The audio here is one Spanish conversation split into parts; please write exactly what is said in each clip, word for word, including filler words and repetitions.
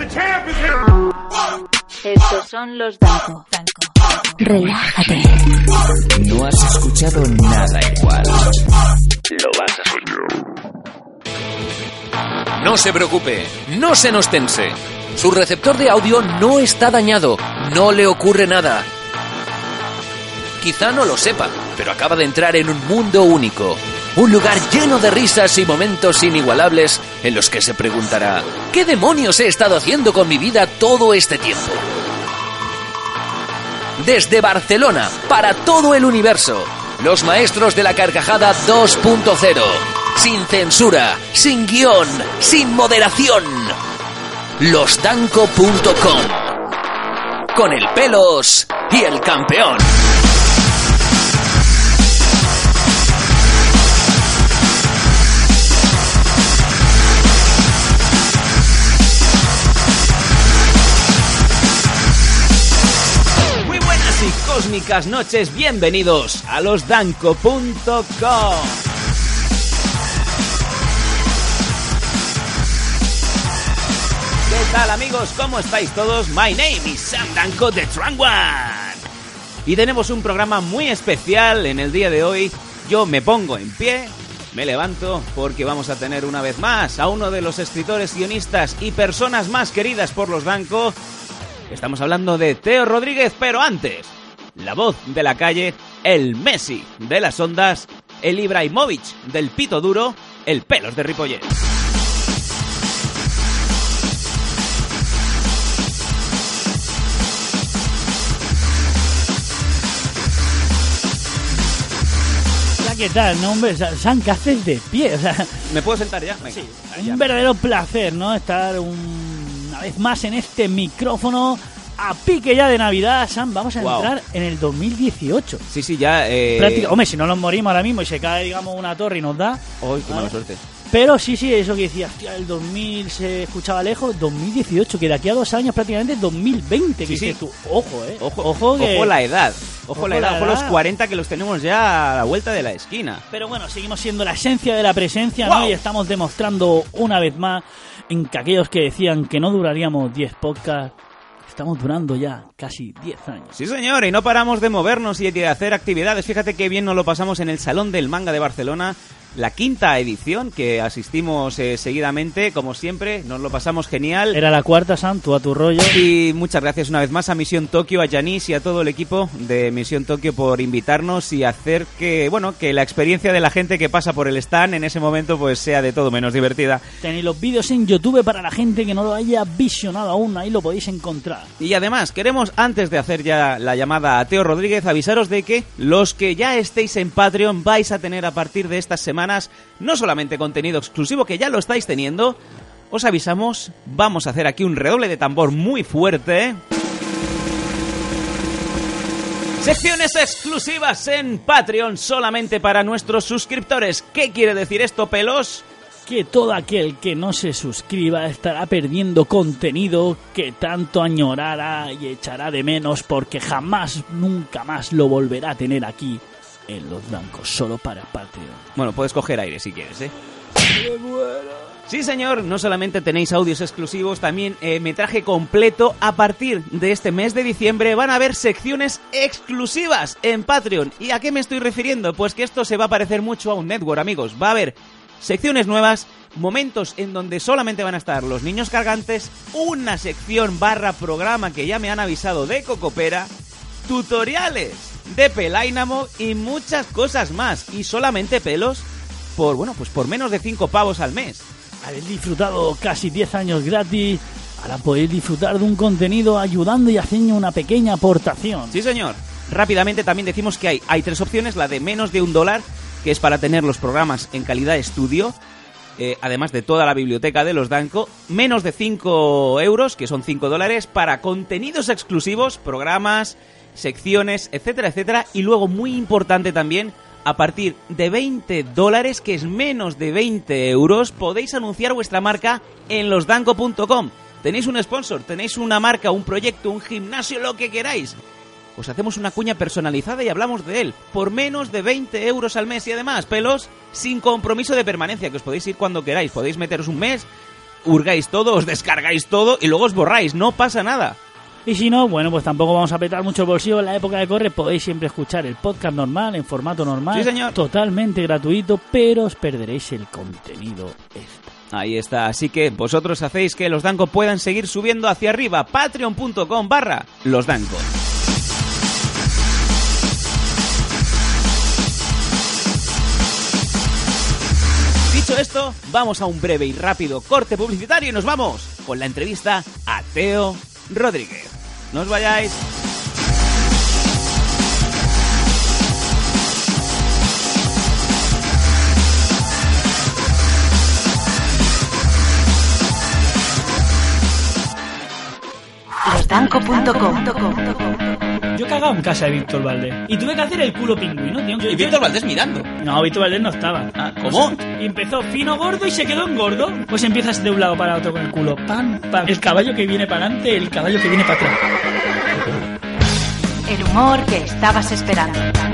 Estos son los Danco. Danco. Relájate. No has escuchado nada igual. Lo vas a escuchar. No se preocupe, no se nos tense. Su receptor de audio no está dañado, no le ocurre nada. Quizá no lo sepa, pero acaba de entrar en un mundo único. Un lugar lleno de risas y momentos inigualables en los que se preguntará: ¿qué demonios he estado haciendo con mi vida todo este tiempo? Desde Barcelona, para todo el universo, los maestros de la carcajada dos punto cero. Sin censura, sin guión, sin moderación. los danco punto com. Con el Pelos y el campeón. Cósmicas noches, bienvenidos a los danco punto com. ¿Qué tal, amigos? ¿Cómo estáis todos? My name is Sam Danco de Trangwan. Y tenemos un programa muy especial en el día de hoy. Yo me pongo en pie, me levanto, porque vamos a tener una vez más a uno de los escritores, guionistas y personas más queridas por los Danco. Estamos hablando de Teo Rodríguez, pero antes, la voz de la calle, el Messi de las ondas, el Ibrahimovic del pito duro, el Pelos de Ripollet. ¿Qué tal? No, hombre, San, ¿qué haces de pie? O sea, ¿me puedo sentar ya? Venga, sí, ya. Un verdadero placer, ¿no? Estar un, una vez más en este micrófono a pique ya de Navidad, Sam. Vamos a wow. entrar en el dos mil dieciocho. Sí, sí, ya... Eh... Práctica, hombre, si no nos morimos ahora mismo y se cae, digamos, una torre y nos da... ¡Uy, qué mala suerte! Pero sí, sí, eso que decías, hostia, el dos mil se escuchaba lejos, dos mil dieciocho, que de aquí a dos años prácticamente dos mil veinte. Sí, que sí. Tú, ojo, eh. Ojo, ojo, que... ojo la edad. Ojo, ojo la edad, la ojo edad. Los cuarenta que los tenemos ya a la vuelta de la esquina. Pero bueno, seguimos siendo la esencia de la presencia, wow. ¿no? Y estamos demostrando una vez más en que aquellos que decían que no duraríamos diez podcasts, estamos durando ya casi diez años. Sí, señor, y no paramos de movernos y de hacer actividades. Fíjate qué bien nos lo pasamos en el Salón del Manga de Barcelona. La quinta edición, que asistimos eh, seguidamente, como siempre, nos lo pasamos genial. Era la cuarta, Sam, tú a tu rollo. Y muchas gracias una vez más a Misión Tokio, a Yanis y a todo el equipo de Misión Tokio por invitarnos y hacer que, bueno, que la experiencia de la gente que pasa por el stand en ese momento pues sea de todo menos divertida. Tenéis los vídeos en YouTube para la gente que no lo haya visionado aún, ahí lo podéis encontrar. Y además, queremos, antes de hacer ya la llamada a Teo Rodríguez, avisaros de que los que ya estéis en Patreon vais a tener a partir de estas semanas no solamente contenido exclusivo, que ya lo estáis teniendo, os avisamos, vamos a hacer aquí un redoble de tambor muy fuerte. Secciones exclusivas en Patreon solamente para nuestros suscriptores. ¿Qué quiere decir esto, Pelos? Que todo aquel que no se suscriba estará perdiendo contenido que tanto añorará y echará de menos, porque jamás, nunca más lo volverá a tener aquí en los Dancos, solo para Patreon. Bueno, puedes coger aire si quieres, ¿eh? Sí, señor, no solamente tenéis audios exclusivos, también eh, metraje completo. A partir de este mes de diciembre van a haber secciones exclusivas en Patreon. ¿Y a qué me estoy refiriendo? Pues que esto se va a parecer mucho a un network, amigos. Va a haber secciones nuevas, momentos en donde solamente van a estar los niños cargantes, una sección barra programa que ya me han avisado de Cocopera, tutoriales de Pelainamo y muchas cosas más. Y solamente, Pelos, por, bueno, pues por menos de cinco pavos al mes. Habéis disfrutado casi diez años gratis, ahora podéis disfrutar de un contenido ayudando y haciendo una pequeña aportación. Sí, señor. Rápidamente también decimos que hay, hay tres opciones. La de menos de un dólar, que es para tener los programas en calidad estudio, eh, además de toda la biblioteca de los Danco. Menos de cinco euros, que son cinco dólares, para contenidos exclusivos, programas, secciones, etcétera, etcétera. Y luego, muy importante también, a partir de veinte dólares, que es menos de veinte euros, podéis anunciar vuestra marca en los danco punto com. Tenéis un sponsor, tenéis una marca, un proyecto, un gimnasio, lo que queráis. Os hacemos una cuña personalizada y hablamos de él por menos de veinte euros al mes. Y además, Pelos, sin compromiso de permanencia, que os podéis ir cuando queráis. Podéis meteros un mes hurgáis todo, os descargáis todo y luego os borráis, no pasa nada. Y si no, bueno, pues tampoco vamos a petar mucho el bolsillo en la época de corre. Podéis siempre escuchar el podcast normal, en formato normal. Sí, señor. Totalmente gratuito, pero os perderéis el contenido extra. Ahí está, así que vosotros hacéis que los Danco puedan seguir subiendo hacia arriba. Patreon.com barra los Danco. Dicho esto, vamos a un breve y rápido corte publicitario y nos vamos con la entrevista a Teo Rodríguez. No os vayáis. los danco punto com. Yo cagaba en casa de Víctor Valdés y tuve que hacer el culo pingüino, tío. Y Víctor Valdés mirando. No, Víctor Valdés no estaba. Ah, ¿cómo? Y empezó fino gordo y se quedó en gordo. Pues empiezas de un lado para otro con el culo. Pam, pam. El caballo que viene para adelante, el caballo que viene para atrás. El humor que estabas esperando.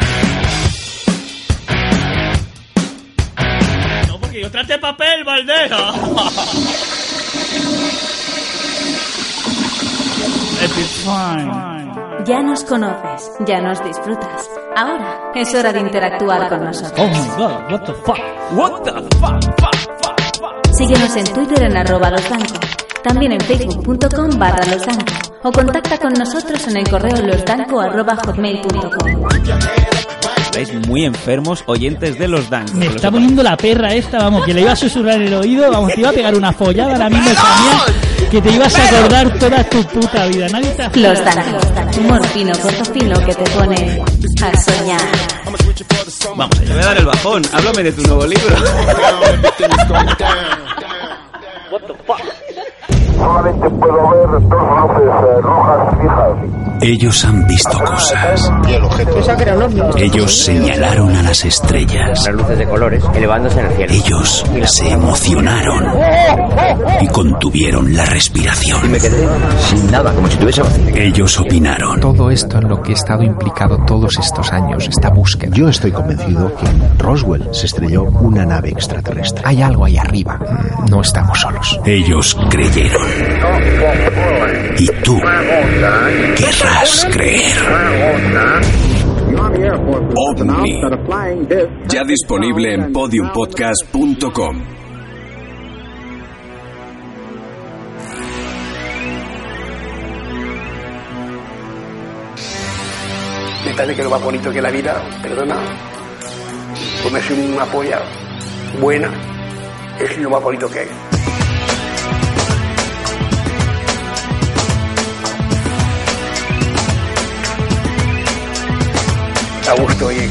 No, porque yo traté papel, Valdés. Epic fine. Ya nos conoces, ya nos disfrutas. Ahora es hora de interactuar con nosotros. Oh my god, what the fuck. What the fuck, fuck, fuck, fuck. Síguenos en Twitter en arroba losdanco. También en facebook.com barra losdanco. O contacta con nosotros en el correo losdanco arroba hotmail punto com. Estáis muy enfermos, oyentes de los Danco. Me está poniendo la perra esta, vamos, que le iba a susurrar en el oído, vamos, te iba a pegar una follada ahora mismo, mía, que te ibas a acordar toda tu puta vida. Nadie te ha... Los Danco, humor fino, corto fino que te pone a soñar. Vamos, te voy a dar el bajón. Háblame de tu nuevo libro. What the fuck? Solamente puedo ver dos luces eh, rojas fijas. Ellos han visto cosas. Y el objeto. Ellos señalaron a las estrellas. Las luces de colores elevándose en el cielo. Ellos se emocionaron y contuvieron la respiración. Y me quedé sin nada, como si tuviese vacío. Ellos opinaron. Todo esto en lo que he estado implicado todos estos años, esta búsqueda. Yo estoy convencido que en Roswell se estrelló una nave extraterrestre. Hay algo ahí arriba. No estamos solos. Ellos creyeron. Y tú querrás creer. OVNI. Ya disponible en podium podcast punto com. Detalle que lo más bonito que la vida, perdona, comerse una polla buena es lo más bonito que hay. A gusto, y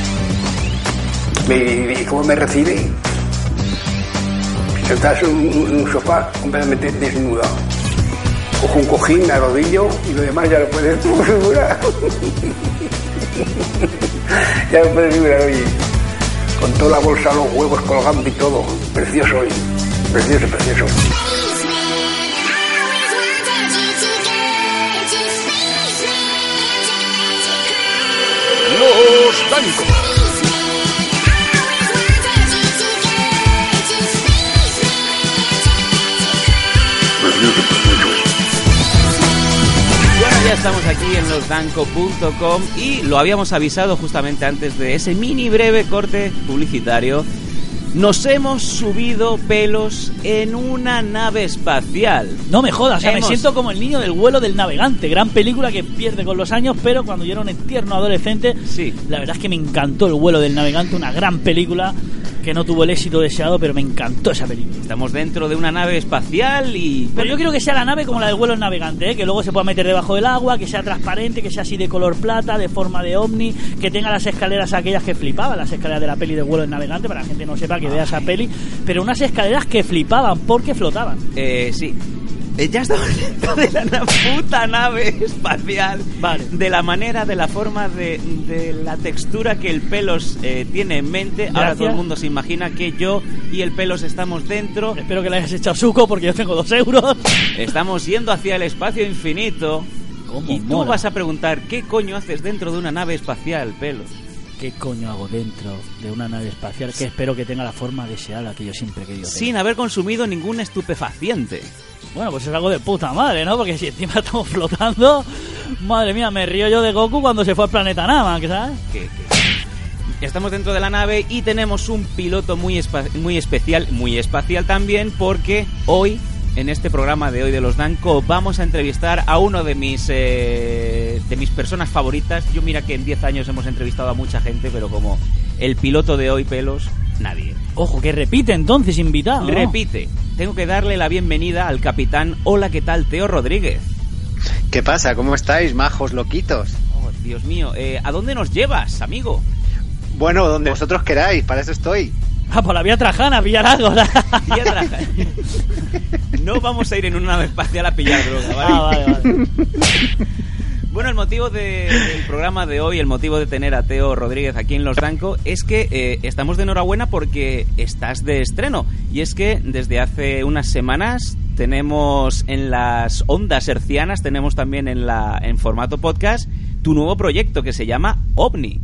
me, ¿cómo me recibe? Sentarse en un, un sofá completamente desnuda. Cojo un cojín, me arrodillo y lo demás ya lo puedes figurar. Ya lo puedes figurar, oye. Con toda la bolsa, los huevos colgando y todo. Precioso, oye. Precioso, precioso. Los Danco. Bueno, ya estamos aquí en los danco punto com y lo habíamos avisado justamente antes de ese mini breve corte publicitario. Nos hemos subido pelos en una nave espacial. No me jodas, o sea, hemos... me siento como el niño del vuelo del navegante. Gran película que pierde con los años, pero cuando yo era un tierno adolescente, sí, la verdad es que me encantó El vuelo del navegante, una gran película que no tuvo el éxito deseado, pero me encantó esa película. Estamos dentro de una nave espacial y... Pero yo quiero que sea la nave como la del vuelo del navegante, ¿eh? Que luego se pueda meter debajo del agua, que sea transparente, que sea así de color plata, de forma de ovni, que tenga las escaleras aquellas que flipaban, las escaleras de la peli del vuelo del navegante, para que la gente no sepa que vea esa peli, pero unas escaleras que flipaban porque flotaban. Eh, sí. Eh, ya estamos dentro de la na- puta nave espacial. Vale. De la manera, de la forma, de, de la textura que el Pelos eh, tiene en mente. Gracias. Ahora todo el mundo se imagina que yo y el Pelos estamos dentro. Espero que le hayas echado suco porque yo tengo dos euros. Estamos yendo hacia el espacio infinito. ¿Cómo Y tú mola? vas a preguntar, ¿qué coño haces dentro de una nave espacial, Pelos? ¿qué coño hago dentro de una nave espacial que espero que tenga la forma deseada que yo siempre he querido tener? Sin haber consumido ningún estupefaciente. Bueno, pues es algo de puta madre, ¿no? Porque si encima estamos flotando, madre mía, me río yo de Goku cuando se fue al planeta Nama, ¿sabes? ¿Qué, qué? Estamos dentro de la nave y tenemos un piloto muy, espa- muy especial, muy espacial también, porque hoy, en este programa de hoy de los Danco, vamos a entrevistar a uno de mis eh, de mis personas favoritas. Yo mira que en diez años hemos entrevistado a mucha gente, pero como el piloto de hoy, Pelos, nadie. Ojo, que repite entonces, invitado, ¿no? Repite. Tengo que darle la bienvenida al capitán. Hola, ¿qué tal? Teo Rodríguez. ¿Qué pasa? ¿Cómo estáis, majos loquitos? Oh, Dios mío, eh, ¿a dónde nos llevas, amigo? Bueno, donde vosotros queráis, para eso estoy. Ah, por la vía Trajana, a pillar algo. Vía Trajana. No vamos a ir en una nave espacial a pillar droga, ¿vale? Ah, vale, vale. Bueno, el motivo de, del programa de hoy, el motivo de tener a Teo Rodríguez aquí en Los Danco, es que eh, estamos de enhorabuena porque estás de estreno. Y es que desde hace unas semanas tenemos en las ondas hercianas, tenemos también en, la, en formato podcast, tu nuevo proyecto que se llama OVNI.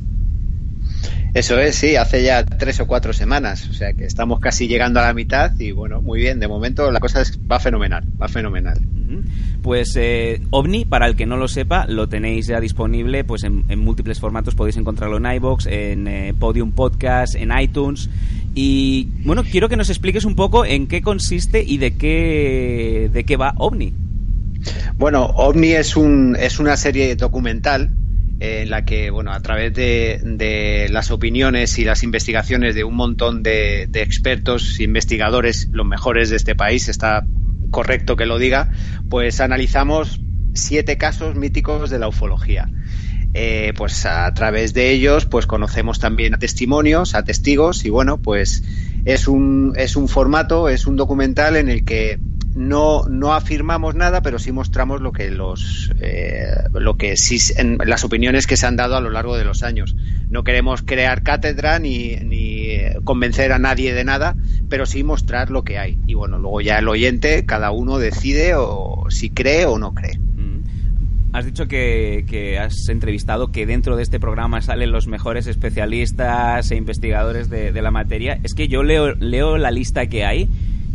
Eso es, sí, hace ya tres o cuatro semanas, o sea que estamos casi llegando a la mitad y bueno, muy bien, de momento la cosa es, va fenomenal, va fenomenal. Pues eh, OVNI, para el que no lo sepa, lo tenéis ya disponible pues en, en múltiples formatos, podéis encontrarlo en iVoox, en eh, Podium Podcast, en iTunes. Y bueno, quiero que nos expliques un poco en qué consiste y de qué de qué va OVNI. Bueno, OVNI es un es una serie documental en la que, bueno, a través de, de las opiniones y las investigaciones de un montón de, de expertos, investigadores, los mejores de este país, está correcto que lo diga, pues analizamos siete casos míticos de la ufología. Eh, pues a través de ellos pues conocemos también a testimonios, a testigos y bueno, pues es un, es un formato, es un documental en el que no no afirmamos nada, pero sí mostramos lo que los eh, lo que sí en las opiniones que se han dado a lo largo de los años. No queremos crear cátedra ni ni convencer a nadie de nada, pero sí mostrar lo que hay. Y bueno, luego ya el oyente, cada uno decide o si cree o no cree. Has dicho que, que has entrevistado, que dentro de este programa salen los mejores especialistas e investigadores de, de la materia. Es que yo leo leo la lista que hay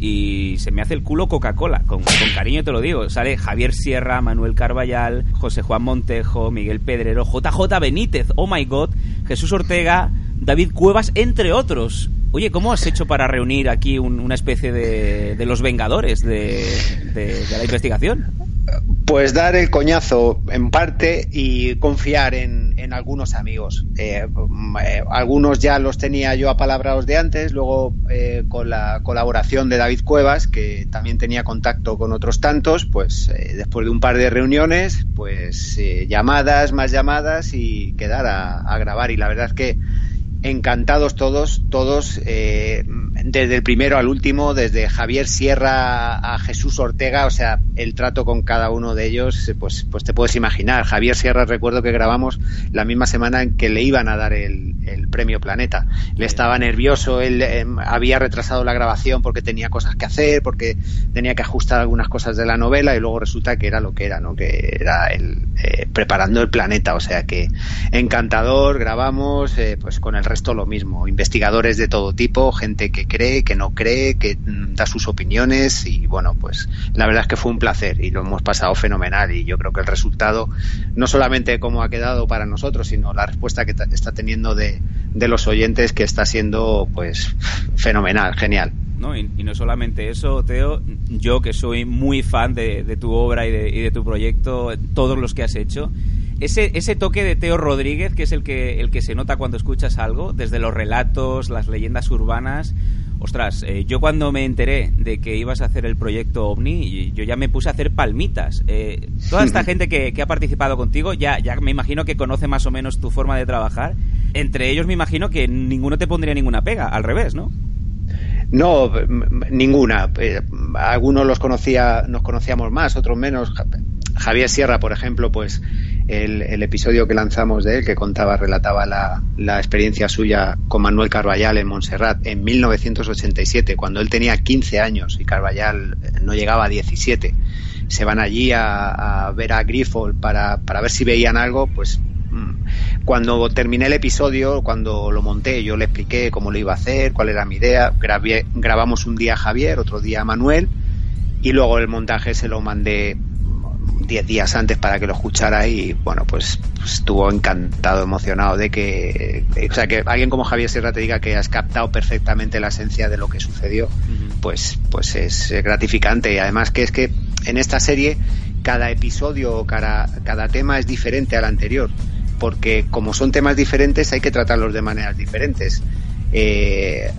y se me hace el culo Coca-Cola, con, con cariño te lo digo. Sale Javier Sierra, Manuel Carballal, José Juan Montejo, Miguel Pedrero, J J Benítez, oh my god, Jesús Ortega, David Cuevas, entre otros. Oye, ¿cómo has hecho para reunir aquí un, una especie de, de los Vengadores de, de, de la investigación? Pues dar el coñazo en parte y confiar en, en algunos amigos. Eh, eh, algunos ya los tenía yo apalabrados de antes, luego eh, con la colaboración de David Cuevas, que también tenía contacto con otros tantos, pues eh, después de un par de reuniones, pues eh, llamadas, más llamadas y quedar a, a grabar. Y la verdad es que encantados todos, todos, eh, desde el primero al último, desde Javier Sierra a Jesús Ortega, o sea, el trato con cada uno de ellos, pues, pues te puedes imaginar. Javier Sierra, recuerdo que grabamos la misma semana en que le iban a dar el, el premio Planeta. Le estaba nervioso, él eh, había retrasado la grabación porque tenía cosas que hacer, porque tenía que ajustar algunas cosas de la novela y luego resulta que era lo que era, ¿no? Que era el eh, preparando el Planeta, o sea que encantador, grabamos, eh, pues con el resto lo mismo, investigadores de todo tipo, gente que cree, que no cree, que da sus opiniones y bueno, pues la verdad es que fue un placer y lo hemos pasado fenomenal y yo creo que el resultado, no solamente cómo ha quedado para nosotros, sino la respuesta que t- está teniendo de, de los oyentes, que está siendo pues fenomenal, genial. No, y, y no solamente eso, Teo, yo que soy muy fan de, de tu obra y de, y de tu proyecto, todos los que has hecho, ese ese toque de Teo Rodríguez, que es el que el que se nota cuando escuchas algo, desde los relatos, las leyendas urbanas. Ostras, eh, yo cuando me enteré de que ibas a hacer el proyecto OVNI, yo ya me puse a hacer palmitas. Eh, toda esta gente que, que ha participado contigo, ya, ya me imagino que conoce más o menos tu forma de trabajar. Entre ellos me imagino que ninguno te pondría ninguna pega, al revés, ¿no? No, ninguna. Eh, algunos los conocía, nos conocíamos más, otros menos. Javier Sierra, por ejemplo, pues el, el episodio que lanzamos de él, que contaba, relataba la, la experiencia suya con Manuel Carballal en Montserrat en mil novecientos ochenta y siete, cuando él tenía quince años y Carballal no llegaba a diecisiete. Se van allí a, a ver a Grifol para, para ver si veían algo, pues Cuando terminé el episodio, cuando lo monté, yo le expliqué cómo lo iba a hacer, cuál era mi idea. Grabé, grabamos un día a Javier, otro día a Manuel, y luego el montaje se lo mandé diez días antes para que lo escuchara y bueno, pues, pues estuvo encantado, emocionado de que, o sea, que alguien como Javier Sierra te diga que has captado perfectamente la esencia de lo que sucedió, uh-huh. pues, pues es gratificante. Y además que es que en esta serie cada episodio, cada, cada tema es diferente al anterior, porque como son temas diferentes hay que tratarlos de maneras diferentes. eh,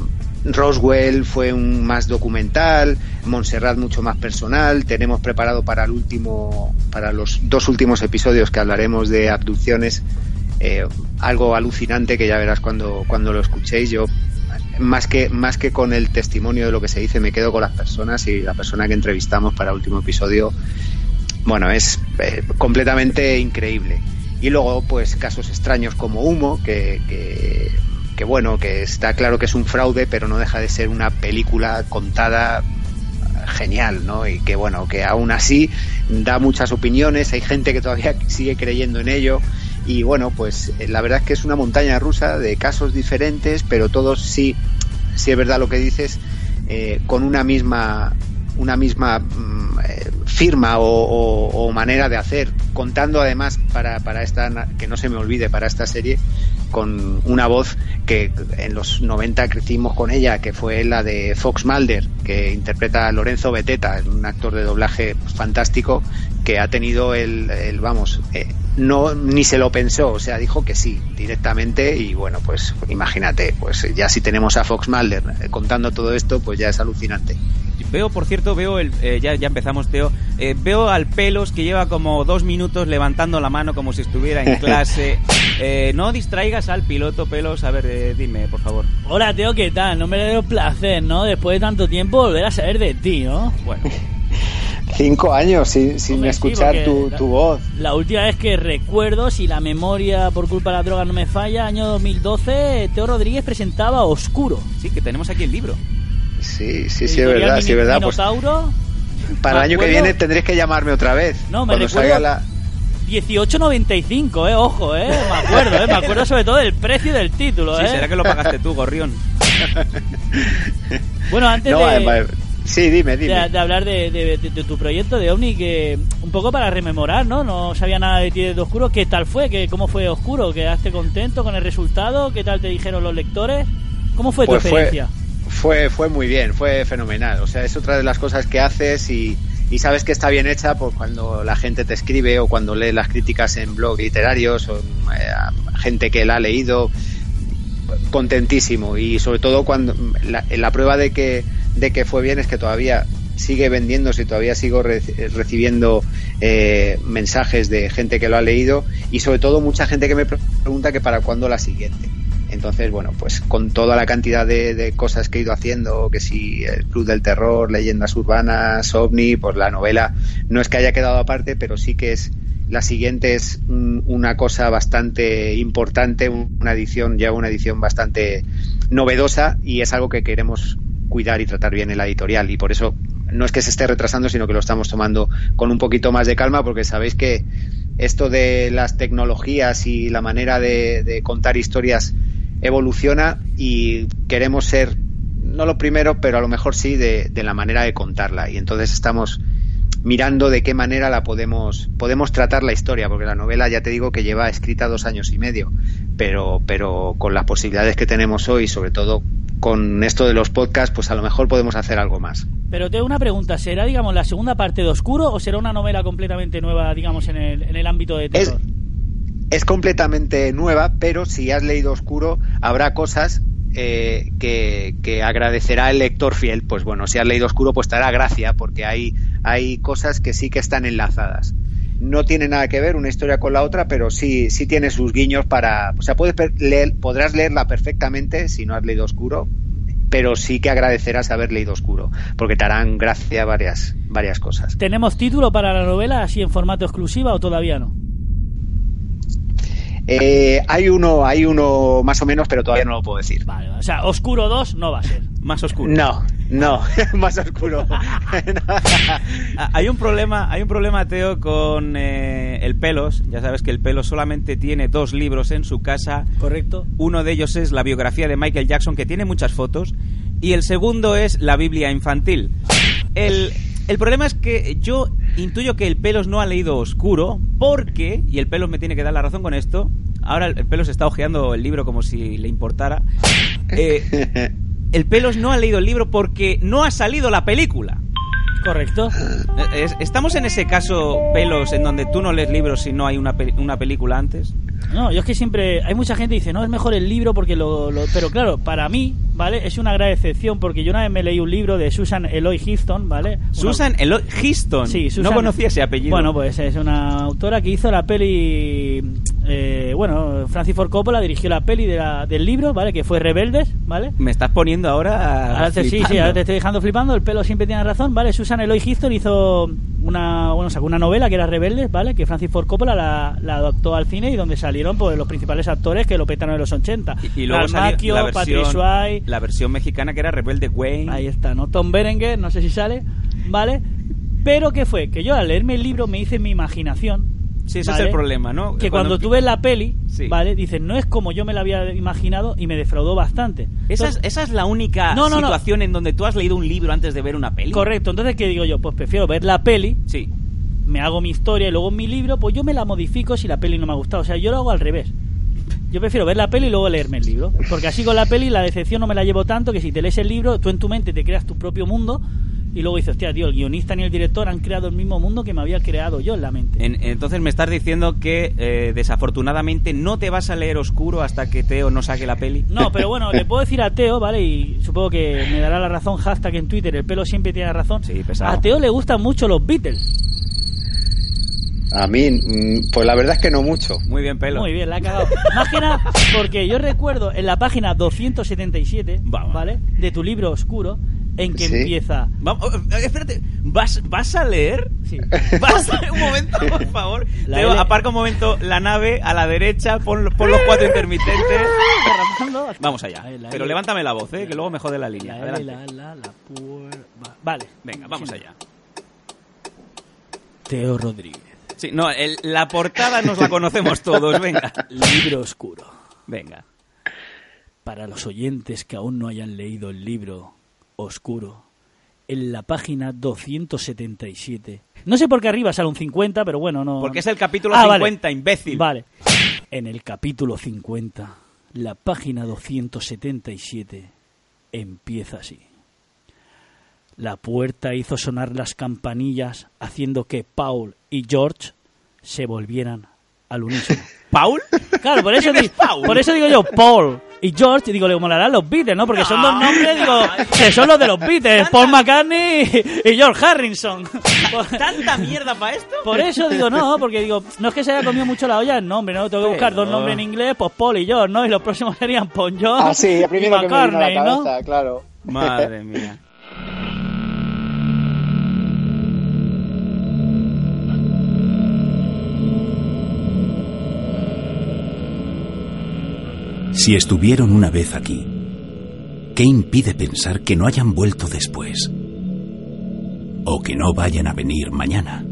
Roswell fue un más documental, Montserrat mucho más personal. Tenemos preparado para el último, para los dos últimos episodios que hablaremos de abducciones, eh, algo alucinante que ya verás cuando, cuando lo escuchéis. Yo más que, más que con el testimonio de lo que se dice, me quedo con las personas, y la persona que entrevistamos para el último episodio, bueno, es eh, completamente increíble. Y luego pues casos extraños como Humo, que, que que bueno, que está claro que es un fraude, pero no deja de ser una película contada genial, ¿no? Y que bueno, que aún así da muchas opiniones, hay gente que todavía sigue creyendo en ello, y bueno, pues la verdad es que es una montaña rusa de casos diferentes, pero todos sí, sí es verdad lo que dices, eh, con una misma una misma mm, eh, firma o, o, o manera de hacer, contando además para, para esta, que no se me olvide, para esta serie, con una voz que en los noventa crecimos con ella, que fue la de Fox Mulder, que interpreta a Lorenzo Beteta, un actor de doblaje fantástico, que ha tenido el, el vamos, eh, no ni se lo pensó, o sea, dijo que sí directamente. Y bueno, pues imagínate, pues ya si tenemos a Fox Mulder eh, contando todo esto, pues ya es alucinante. Veo, por cierto, veo el eh, ya ya empezamos, Teo. Eh, veo al Pelos que lleva como dos minutos levantando la mano como si estuviera en clase. Eh, no distraigas al piloto, Pelos. A ver, eh, dime, por favor. Hola, Teo, ¿qué tal? No me da placer, ¿no? Después de tanto tiempo volver a saber de ti, ¿no? Bueno. Cinco años sin, sin Hombre, escuchar sí, tu, tu voz. La última vez que recuerdo, si la memoria por culpa de la droga no me falla, año dos mil doce, Teo Rodríguez presentaba Oscuro. Sí, que tenemos aquí el libro. Sí, sí, sí, es verdad, sí, es verdad. Pues, para el año que viene tendréis que llamarme otra vez. No, me recuerdo la... dieciocho noventa y cinco, eh, ojo, eh, me acuerdo, eh, me acuerdo sobre todo del precio del título, sí, eh. Sí, será que lo pagaste tú, Gorrión. Bueno, antes no, de, eh, sí, dime, dime. De, de hablar de, de, de, de tu proyecto de OVNI, que un poco para rememorar, ¿no? No sabía nada de ti de Oscuro. ¿Qué tal fue? ¿Qué, ¿Cómo fue Oscuro? ¿Quedaste contento con el resultado? ¿Qué tal te dijeron los lectores? ¿Cómo fue pues tu experiencia? Fue... Fue, fue muy bien, fue fenomenal. O sea, es otra de las cosas que haces y, y sabes que está bien hecha pues cuando la gente te escribe o cuando lee las críticas en blogs literarios o eh, gente que la ha leído. Contentísimo. Y sobre todo cuando la, la prueba de que, de que fue bien es que todavía sigue vendiéndose y todavía sigo re, recibiendo eh, mensajes de gente que lo ha leído, y sobre todo mucha gente que me pregunta que para cuándo la siguiente. Entonces, bueno, pues con toda la cantidad de, de cosas que he ido haciendo, que si el Club del Terror, Leyendas Urbanas, OVNI, pues la novela no es que haya quedado aparte, pero sí que es, la siguiente es un, una cosa bastante importante, una edición, ya una edición bastante novedosa, y es algo que queremos cuidar y tratar bien en la editorial, y por eso no es que se esté retrasando, sino que lo estamos tomando con un poquito más de calma, porque sabéis que esto de las tecnologías y la manera de, de contar historias evoluciona, y queremos ser no lo primero, pero a lo mejor sí de, de la manera de contarla, y entonces estamos mirando de qué manera la podemos podemos tratar la historia, porque la novela ya te digo que lleva escrita dos años y medio, pero pero con las posibilidades que tenemos hoy, sobre todo con esto de los podcasts, pues a lo mejor podemos hacer algo más. Pero te hago una pregunta, ¿será, digamos, la segunda parte de Oscuro o será una novela completamente nueva, digamos, en el, en el ámbito de terror? Es, es completamente nueva, pero si has leído Oscuro habrá cosas eh, que, que agradecerá el lector fiel. Pues bueno, si has leído Oscuro pues te hará gracia, porque hay, hay cosas que sí que están enlazadas. No tiene nada que ver una historia con la otra, pero sí, sí tiene sus guiños para... O sea, puedes leer, podrás leerla perfectamente si no has leído Oscuro, pero sí que agradecerás haber leído Oscuro, porque te harán gracia varias, varias cosas. ¿Tenemos título para la novela así en formato exclusiva o todavía no? Eh, hay uno, hay uno más o menos, pero todavía no lo puedo decir. Vale, o sea, Oscuro dos no va a ser. Más oscuro. No, No, más oscuro. Hay un problema, hay un problema, Teo, con eh, el Pelos. Ya sabes que el Pelos solamente tiene dos libros en su casa. Correcto. Uno de ellos es la biografía de Michael Jackson, que tiene muchas fotos, y el segundo es la Biblia infantil. El, el problema es que yo intuyo que el Pelos no ha leído Oscuro, porque, y el Pelos me tiene que dar la razón con esto, ahora el Pelos está hojeando el libro como si le importara, eh, el Pelos no ha leído el libro porque no ha salido la película. Correcto. ¿Estamos en ese caso, Pelos, en donde tú no lees libros si no hay una, pe- una película antes? No, yo es que siempre... Hay mucha gente que dice, no, es mejor el libro porque lo, lo... Pero claro, para mí, ¿vale? Es una gran excepción porque yo una vez me leí un libro de Susan Eloy Houston, ¿vale? Susan una... Eloy Houston. Sí, Susan... No conocía ese apellido. Bueno, pues es una autora que hizo la peli... Eh, bueno, Francis Ford Coppola dirigió la peli de la, del libro, ¿vale? Que fue Rebeldes, ¿vale? Me estás poniendo ahora... ahora te, sí, sí, ahora te estoy dejando flipando. El Pelo siempre tiene razón, ¿vale? Susan Eloy Houston hizo una... Bueno, sacó una novela que era Rebeldes, ¿vale? Que Francis Ford Coppola la, la adaptó al cine y donde salieron pues los principales actores que lo petaron en los ochenta. Y, y luego salió la versión, la versión mexicana que era Rebelde Wayne. Ahí está, ¿no? Tom Berenger, no sé si sale, ¿vale? Pero ¿qué fue? Que yo al leerme el libro me hice en mi imaginación. Sí, ese ¿vale? Es el problema, ¿no? Que cuando, cuando tú ves la peli, sí. ¿vale? Dices, no es como yo me la había imaginado y me defraudó bastante. Esa, Entonces, es, esa es la única no, no, situación no. en donde tú has leído un libro antes de ver una peli. Correcto, entonces ¿qué digo yo? Pues prefiero ver la peli, sí. me hago mi historia y luego en mi libro, pues yo me la modifico si la peli no me ha gustado. O sea, yo lo hago al revés. Yo prefiero ver la peli y luego leerme el libro. Porque así con la peli la decepción no me la llevo tanto que si te lees el libro, tú en tu mente te creas tu propio mundo y luego dices, hostia, tío, el guionista ni el director han creado el mismo mundo que me había creado yo en la mente. En, entonces me estás diciendo que eh, desafortunadamente no te vas a leer Oscuro hasta que Teo no saque la peli. No, pero bueno, le puedo decir a Teo, ¿vale? Y supongo que me dará la razón, hashtag en Twitter, el Pelo siempre tiene razón. Sí, pesado. A Teo le gustan mucho los Beatles. A mí, pues la verdad es que no mucho. Muy bien, Pelo. Muy bien, la ha cagado. Más que nada, porque yo recuerdo en la página doscientos setenta y siete, Vamos. ¿vale? De tu libro Oscuro, en que ¿Sí? empieza... Vamos, espérate, ¿vas, ¿vas a leer? Sí. ¿Vas a leer? Un momento, por favor. Teo, L... aparca un momento la nave a la derecha, pon, pon los cuatro intermitentes. Vamos allá. L, Pero L... levántame la voz, ¿eh? Que luego me jode la línea. La L, la, la, la, puer... Vale. Venga, vamos allá. Teo Rodríguez. Sí, no, el, la portada nos la conocemos todos, venga. Libro Oscuro. Venga. Para los oyentes que aún no hayan leído el libro Oscuro, en la página doscientos setenta y siete. No sé por qué arriba sale un cincuenta, pero bueno, no... Porque es el capítulo ah, cincuenta, vale. imbécil. Vale. En el capítulo cincuenta, la página doscientos setenta y siete empieza así. La puerta hizo sonar las campanillas, haciendo que Paul y George se volvieran al unísono. ¿Paul? Claro, por eso, digo, por eso digo yo Paul y George, digo, le molarán los Beatles, ¿no? Porque no, son dos nombres, digo, que son los de los Beatles, Paul McCartney y George Harrison. ¿Tanta mierda para esto? Por eso digo, no, porque digo, no es que se haya comido mucho la olla el nombre, ¿no? Tengo que buscar dos nombres en inglés, pues Paul y George, ¿no? Y los próximos serían Paul George ah, sí, el primero y McCartney, que me vino a la cabeza, ¿no? Claro. Madre mía. Si estuvieron una vez aquí, ¿qué impide pensar que no hayan vuelto después? O que no vayan a venir mañana.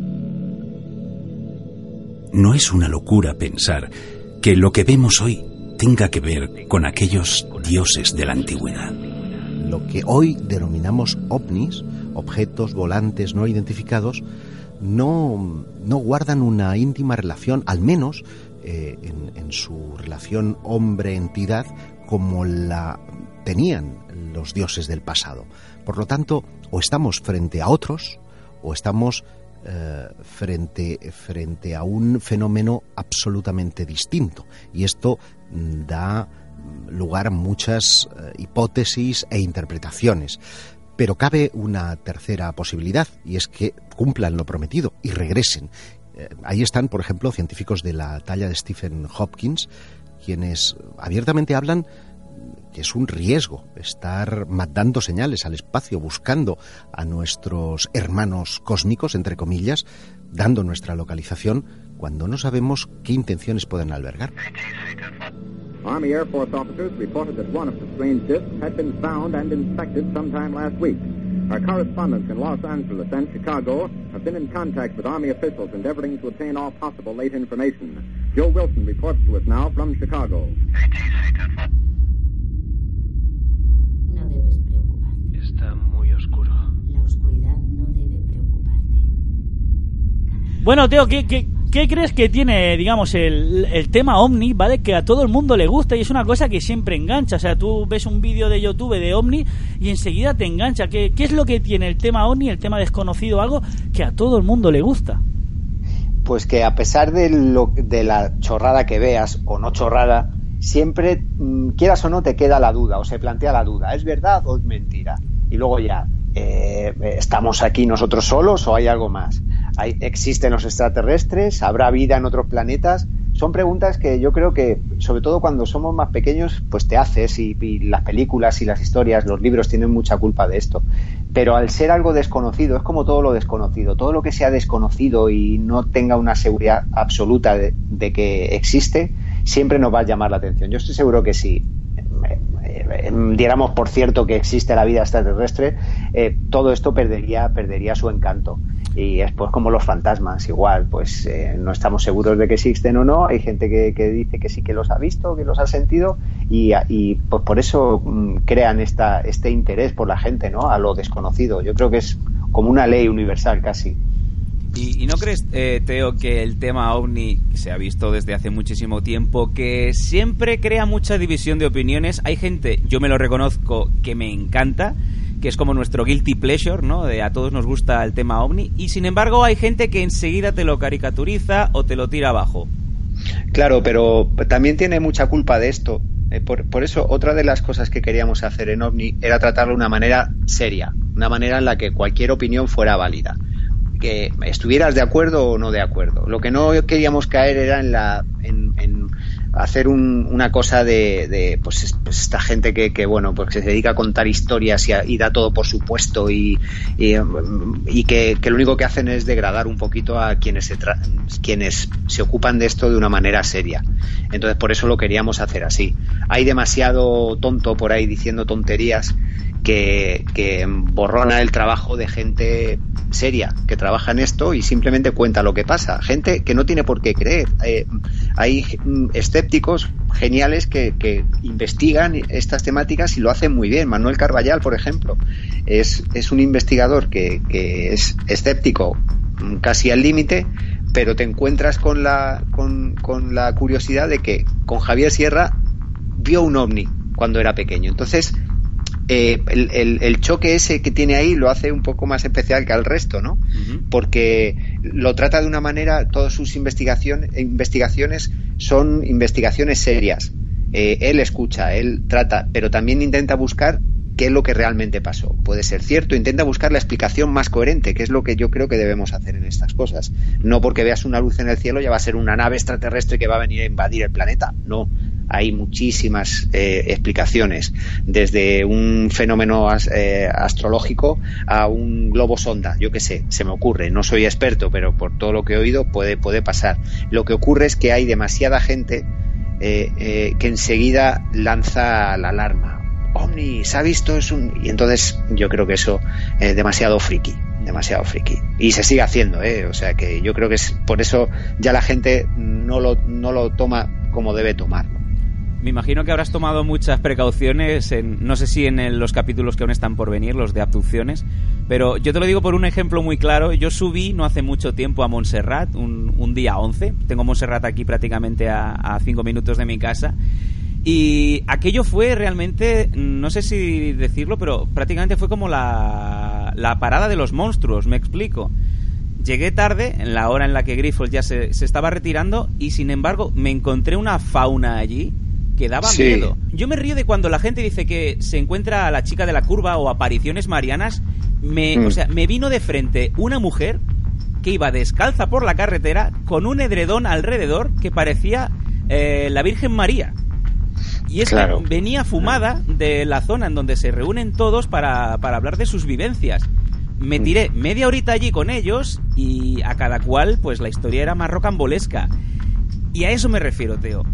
No es una locura pensar que lo que vemos hoy tenga que ver con aquellos dioses de la antigüedad. Lo que hoy denominamos ovnis, objetos volantes no identificados, no, no guardan una íntima relación, al menos eh, en, en su relación hombre-entidad, como la tenían los dioses del pasado. Por lo tanto, o estamos frente a otros, o estamos eh, frente, frente a un fenómeno absolutamente distinto. Y esto da lugar a muchas eh, hipótesis e interpretaciones. Pero cabe una tercera posibilidad, y es que cumplan lo prometido y regresen. Eh, ahí están, por ejemplo, científicos de la talla de Stephen Hopkins, quienes abiertamente hablan que es un riesgo estar mandando señales al espacio, buscando a nuestros hermanos cósmicos, entre comillas, dando nuestra localización, cuando no sabemos qué intenciones pueden albergar. Army Air Force officers reported that one of the strange discs had been found and inspected sometime last week. Our correspondents in Los Angeles and Chicago have been in contact with Army officials endeavoring to obtain all possible late information. Joe Wilson reports to us now from Chicago. No debes preocuparte. Está muy oscuro. La oscuridad no debe preocuparte. Bueno, Teo, ¿qué, qué, qué crees que tiene, digamos, el, el tema OVNI, ¿vale? Que a todo el mundo le gusta y es una cosa que siempre engancha. O sea, tú ves un vídeo de YouTube de OVNI y enseguida te engancha. ¿Qué, qué es lo que tiene el tema OVNI, el tema desconocido, algo que a todo el mundo le gusta? Pues que a pesar de, lo, de la chorrada que veas o no chorrada, siempre, quieras o no, te queda la duda o se plantea la duda. ¿Es verdad o es mentira? Y luego ya, eh, ¿estamos aquí nosotros solos o hay algo más? ¿Hay, ¿Existen los extraterrestres? ¿Habrá vida en otros planetas? Son preguntas que yo creo que, sobre todo cuando somos más pequeños, pues te haces y, y las películas y las historias, los libros tienen mucha culpa de esto. Pero al ser algo desconocido, es como todo lo desconocido. Todo lo que sea desconocido y no tenga una seguridad absoluta de, de que existe, siempre nos va a llamar la atención. Yo estoy seguro que si eh, eh, diéramos por cierto que existe la vida extraterrestre, eh, todo esto perdería, perdería su encanto. Y es pues como los fantasmas, igual, pues eh, no estamos seguros de que existen o no. Hay gente que, que dice que sí que los ha visto, que los ha sentido, y, y pues por eso mm, crean esta, este interés por la gente, ¿no? A lo desconocido. Yo creo que es como una ley universal casi. ¿Y, y no crees, eh, Teo, que el tema OVNI se ha visto desde hace muchísimo tiempo, que siempre crea mucha división de opiniones? Hay gente, yo me lo reconozco, que me encanta, que es como nuestro guilty pleasure, ¿no? De a todos nos gusta el tema OVNI, y sin embargo hay gente que enseguida te lo caricaturiza o te lo tira abajo. Claro, pero también tiene mucha culpa de esto. Eh, por, por eso, otra de las cosas que queríamos hacer en OVNI era tratarlo de una manera seria, una manera en la que cualquier opinión fuera válida, que estuvieras de acuerdo o no de acuerdo. Lo que no queríamos caer era en la en, en hacer un, una cosa de, de pues, pues esta gente que, que bueno pues que se dedica a contar historias y, a, y da todo por supuesto y, y, y que, que lo único que hacen es degradar un poquito a quienes se tra- quienes se ocupan de esto de una manera seria. Entonces por eso lo queríamos hacer así. Hay demasiado tonto por ahí diciendo tonterías que, que borrona el trabajo de gente seria que trabaja en esto y simplemente cuenta lo que pasa. Gente que no tiene por qué creer. Eh, hay escépticos geniales que, que investigan estas temáticas y lo hacen muy bien. Manuel Carballal, por ejemplo, es, es un investigador que, que es escéptico casi al límite, pero te encuentras con la, con, con la curiosidad de que con Javier Sierra vio un ovni cuando era pequeño. Entonces, Eh, el, el, el choque ese que tiene ahí lo hace un poco más especial que al resto, ¿no? Uh-huh. Porque lo trata de una manera, todas sus investigación, investigaciones son investigaciones serias. Eh, él escucha, él trata, pero también intenta buscar qué es lo que realmente pasó. Puede ser cierto, intenta buscar la explicación más coherente, que es lo que yo creo que debemos hacer en estas cosas. No porque veas una luz en el cielo ya va a ser una nave extraterrestre que va a venir a invadir el planeta. No. Hay muchísimas eh, explicaciones, desde un fenómeno as, eh, astrológico a un globo sonda, yo qué sé, se me ocurre, no soy experto, pero por todo lo que he oído puede, puede pasar. Lo que ocurre es que hay demasiada gente eh, eh, que enseguida lanza la alarma. OVNI, ¿se ha visto? Es un... Y entonces yo creo que eso es demasiado friki, demasiado friki. Y se sigue haciendo, ¿eh? O sea que yo creo que es por eso ya la gente no lo, no lo toma como debe tomarlo. Me imagino que habrás tomado muchas precauciones, en, no sé si en el, los capítulos que aún están por venir, los de abducciones, pero yo te lo digo por un ejemplo muy claro. Yo subí no hace mucho tiempo a Montserrat, un, un día once, tengo Montserrat aquí prácticamente a, a cinco minutos de mi casa, y aquello fue realmente, no sé si decirlo, pero prácticamente fue como la, la parada de los monstruos, me explico. Llegué tarde, en la hora en la que Grifols ya se, se estaba retirando, y sin embargo me encontré una fauna allí que daba sí. miedo. Yo me río de cuando la gente dice que se encuentra a la chica de la curva o apariciones marianas. Me, mm. O sea, me vino de frente una mujer que iba descalza por la carretera con un edredón alrededor que parecía eh, la Virgen María. Y es claro. que venía fumada de la zona en donde se reúnen todos para, para hablar de sus vivencias. Me tiré media horita allí con ellos y a cada cual pues la historia era más rocambolesca. Y a eso me refiero, Teo.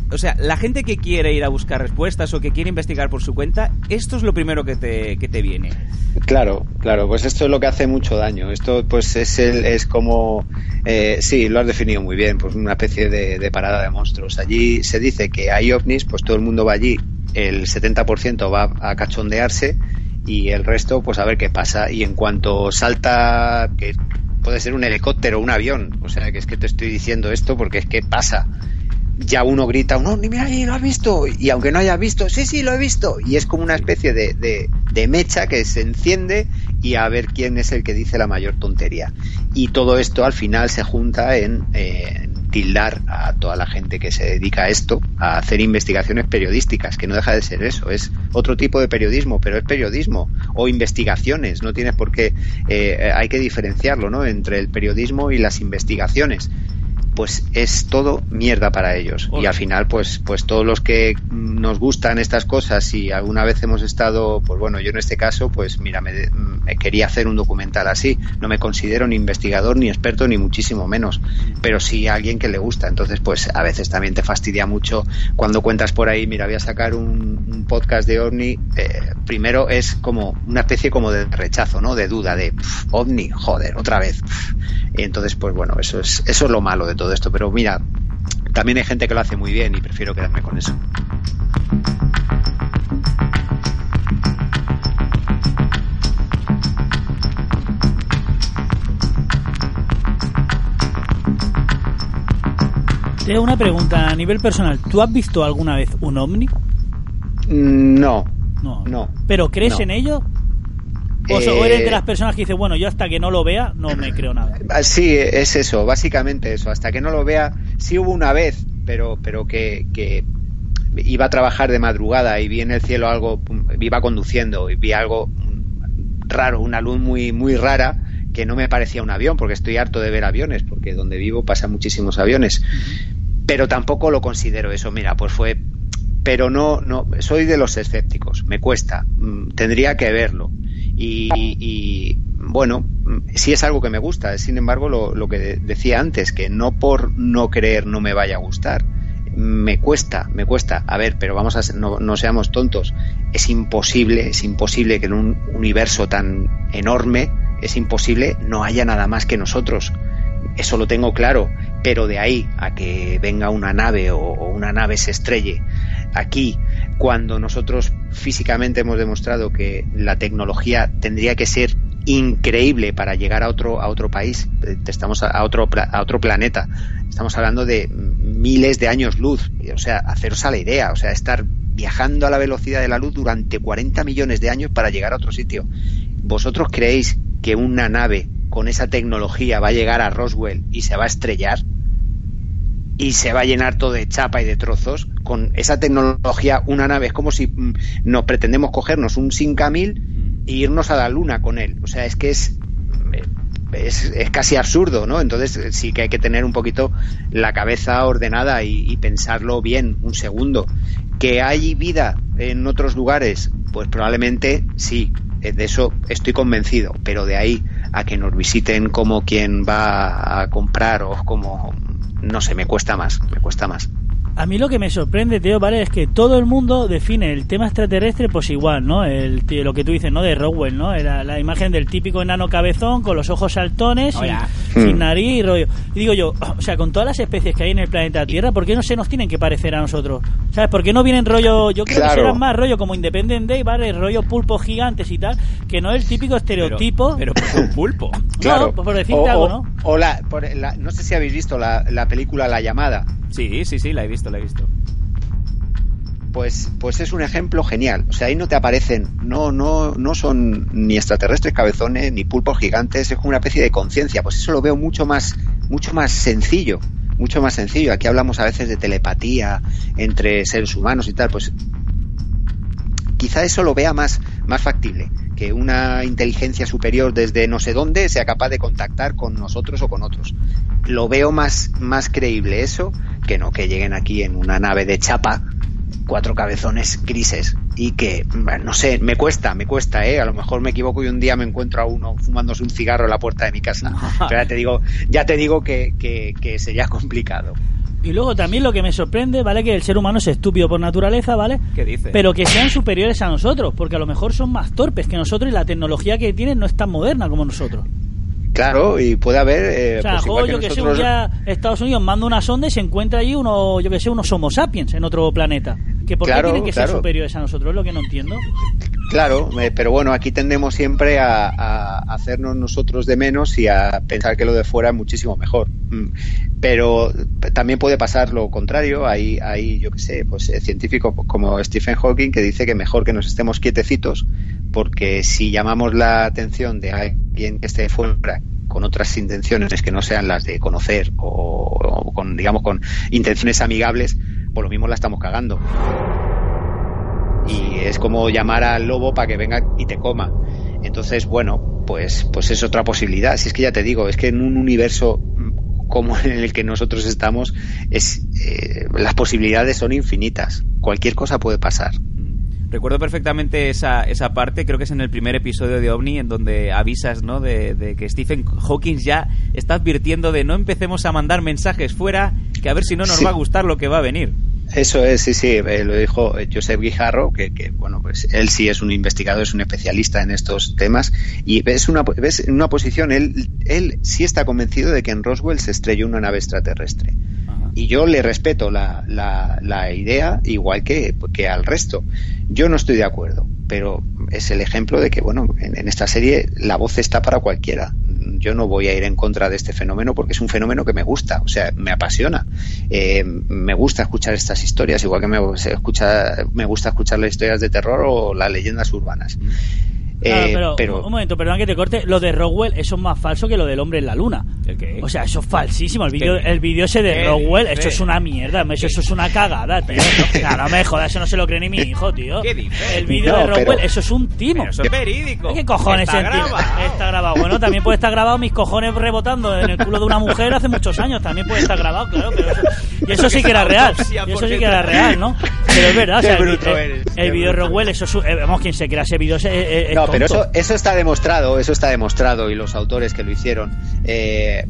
o sea, la gente que quiere ir a buscar respuestas o que quiere investigar por su cuenta, esto es lo primero que te, que te viene. Claro, claro, pues esto es lo que hace mucho daño. Esto pues es el, es como, eh, sí, lo has definido muy bien, pues una especie de, de parada de monstruos. Allí se dice que hay ovnis, pues todo el mundo va allí, el setenta por ciento va a cachondearse y el resto pues a ver qué pasa. Y en cuanto salta, que puede ser un helicóptero o un avión, o sea que es que te estoy diciendo esto porque es que pasa, ya uno grita, no, ni mira ahí, lo has visto, y aunque no haya visto, sí, sí, lo he visto, y es como una especie de, de, de mecha que se enciende y a ver quién es el que dice la mayor tontería. Y todo esto al final se junta en, eh, en tildar a toda la gente que se dedica a esto, a hacer investigaciones periodísticas, que no deja de ser eso, es otro tipo de periodismo, pero es periodismo, o investigaciones, no tienes por qué, eh, hay que diferenciarlo, ¿no?, entre el periodismo y las investigaciones. Pues es todo mierda para ellos. Y al final, pues, pues todos los que nos gustan estas cosas y alguna vez hemos estado, pues bueno, yo en este caso, pues mira, me, me quería hacer un documental así. No me considero ni investigador, ni experto, ni muchísimo menos, pero sí a alguien que le gusta. Entonces, pues a veces también te fastidia mucho cuando cuentas por ahí, mira, voy a sacar un, un podcast de OVNI. Eh, primero es como una especie como de rechazo, ¿no? De duda, de pff, OVNI, joder, otra vez. Pff. Y entonces, pues bueno, eso es, eso es lo malo de todo esto, pero mira, también hay gente que lo hace muy bien y prefiero quedarme con eso. Te hago una pregunta a nivel personal. ¿Tú has visto alguna vez un ovni? No, no. no. ¿Pero crees no. en ello? O, Eh, o eres de las personas que dice, bueno, yo hasta que no lo vea no me creo nada. Sí, es eso, básicamente eso. Hasta que no lo vea, sí hubo una vez, pero pero que, que iba a trabajar de madrugada y vi en el cielo algo, iba conduciendo y vi algo raro, una luz muy muy rara que no me parecía un avión, porque estoy harto de ver aviones, porque donde vivo pasan muchísimos aviones. Pero tampoco lo considero eso. Mira, pues fue, pero no no soy de los escépticos. Me cuesta, tendría que verlo. Y, y bueno, sí es algo que me gusta, sin embargo lo, lo que decía antes, que no por no creer no me vaya a gustar, me cuesta, me cuesta, a ver, pero vamos a ser, no, no seamos tontos, es imposible, es imposible que en un universo tan enorme, es imposible no haya nada más que nosotros, eso lo tengo claro, pero de ahí a que venga una nave o, o una nave se estrelle aquí, cuando nosotros físicamente hemos demostrado que la tecnología tendría que ser increíble para llegar a otro a otro país, estamos a otro a otro planeta, estamos hablando de miles de años luz, o sea, haceros a la idea, o sea, estar viajando a la velocidad de la luz durante cuarenta millones de años para llegar a otro sitio. ¿Vosotros creéis que una nave con esa tecnología va a llegar a Roswell y se va a estrellar? Y se va a llenar todo de chapa y de trozos. Con esa tecnología, una nave es como si mm, nos pretendemos cogernos un Simca mil e irnos a la luna con él. O sea, es que es, es, es casi absurdo, ¿no? Entonces sí que hay que tener un poquito la cabeza ordenada y, y pensarlo bien, un segundo. ¿Que hay vida en otros lugares? Pues probablemente sí, de eso estoy convencido, pero de ahí a que nos visiten como quien va a comprar o como... no sé, me cuesta más, me cuesta más. A mí lo que me sorprende, tío, ¿vale? Es que todo el mundo define el tema extraterrestre pues igual, ¿no? El tío, lo que tú dices, ¿no? De Roswell, ¿no? La, la imagen del típico enano cabezón con los ojos saltones, sin, hmm. sin nariz y rollo. Y digo yo, o sea, con todas las especies que hay en el planeta Tierra, ¿por qué no se nos tienen que parecer a nosotros? ¿Sabes? ¿Por qué no vienen rollo, yo creo claro. que serán más rollo como Independent Day, ¿vale? Rollo pulpos gigantes y tal, que no el típico estereotipo. Pero, pero un pulpo. Claro. No, por decirte o, algo, ¿no? O la, por la, no sé si habéis visto la, la película La Llamada. Sí, sí, sí, la he visto, la he visto. Pues, pues es un ejemplo genial. O sea, ahí no te aparecen, no, no, no son ni extraterrestres cabezones, ni pulpos gigantes, es como una especie de conciencia. Pues eso lo veo mucho más, mucho más sencillo, mucho más sencillo. Aquí hablamos a veces de telepatía entre seres humanos y tal, pues quizá eso lo vea más, más factible, que una inteligencia superior desde no sé dónde sea capaz de contactar con nosotros o con otros. Lo veo más, más creíble eso que no que lleguen aquí en una nave de chapa, cuatro cabezones grises, y que, no sé, me cuesta, me cuesta, ¿eh? A lo mejor me equivoco y un día me encuentro a uno fumándose un cigarro en la puerta de mi casa. Pero ya te digo, ya te digo que, que, que sería complicado. Y luego también lo que me sorprende, ¿vale? Que el ser humano es estúpido por naturaleza, ¿vale? ¿Qué dice? Pero que sean superiores a nosotros, porque a lo mejor son más torpes que nosotros y la tecnología que tienen no es tan moderna como nosotros. Claro, y puede haber... Eh, o sea, pues juego, que yo que nosotros... sé, un día Estados Unidos manda una sonda y se encuentra allí uno, yo que sé, unos homo sapiens en otro planeta. ¿Que ¿Por claro, qué tienen que claro. ser superiores a nosotros? Es lo que no entiendo. Claro, eh, pero bueno, aquí tendemos siempre a, a hacernos nosotros de menos y a pensar que lo de fuera es muchísimo mejor. Mm. Pero también puede pasar lo contrario. Hay, hay yo qué sé, pues eh, científicos como Stephen Hawking que dice que mejor que nos estemos quietecitos, porque si llamamos la atención de alguien que esté fuera con otras intenciones que no sean las de conocer o, o con, digamos, con intenciones amigables, por lo mismo la estamos cagando. Y es como llamar al lobo para que venga y te coma. Entonces, bueno, pues, pues es otra posibilidad. Si es que ya te digo, es que en un universo como en el que nosotros estamos, es eh, las posibilidades son infinitas. Cualquier cosa puede pasar. Recuerdo perfectamente esa, esa parte, creo que es en el primer episodio de OVNI, en donde avisas, ¿no?, de, de que Stephen Hawking ya está advirtiendo de no empecemos a mandar mensajes fuera, que a ver si no nos sí. va a gustar lo que va a venir. Eso es, sí, sí, eh, lo dijo Josep Guijarro, que, que, bueno, pues él sí es un investigador, es un especialista en estos temas, y ves una, ves en una posición, él, él sí está convencido de que en Roswell se estrelló una nave extraterrestre. Y yo le respeto la, la, la idea igual que, que al resto. Yo no estoy de acuerdo, pero es el ejemplo de que, bueno, en, en esta serie la voz está para cualquiera. Yo no voy a ir en contra de este fenómeno porque es un fenómeno que me gusta, o sea, me apasiona. Eh, me gusta escuchar estas historias, igual que me, escucha, me gusta escuchar las historias de terror o las leyendas urbanas. Claro, Eh, pero, pero un momento, perdón que te corte. Lo de Roswell, eso es más falso que lo del hombre en la luna. ¿El qué? O sea, eso es falsísimo. El vídeo el vídeo ese de ¿Qué? Roswell, ¿Qué? eso es una mierda. Eso, eso es una cagada, tío. Claro, no me jodas, eso no se lo cree ni mi hijo, tío. ¿Qué dices? El vídeo No, de Roswell, pero- eso es un timo. Pero eso es verídico. ¿Qué cojones Está entiende? grabado. Está grabado. Bueno, también puede estar grabado mis cojones rebotando en el culo de una mujer hace muchos años. También puede estar grabado, claro. Pero eso, y eso sí que era real. Y eso sí que era real, ¿no? Pero es verdad, o sea, Qué el, bruto el, eres, el qué vídeo de bruto. Roswell, eso es, eh, vamos, quien se crea ese vídeo es, es, es No, pero tonto. eso, eso está demostrado, eso está demostrado y los autores que lo hicieron eh,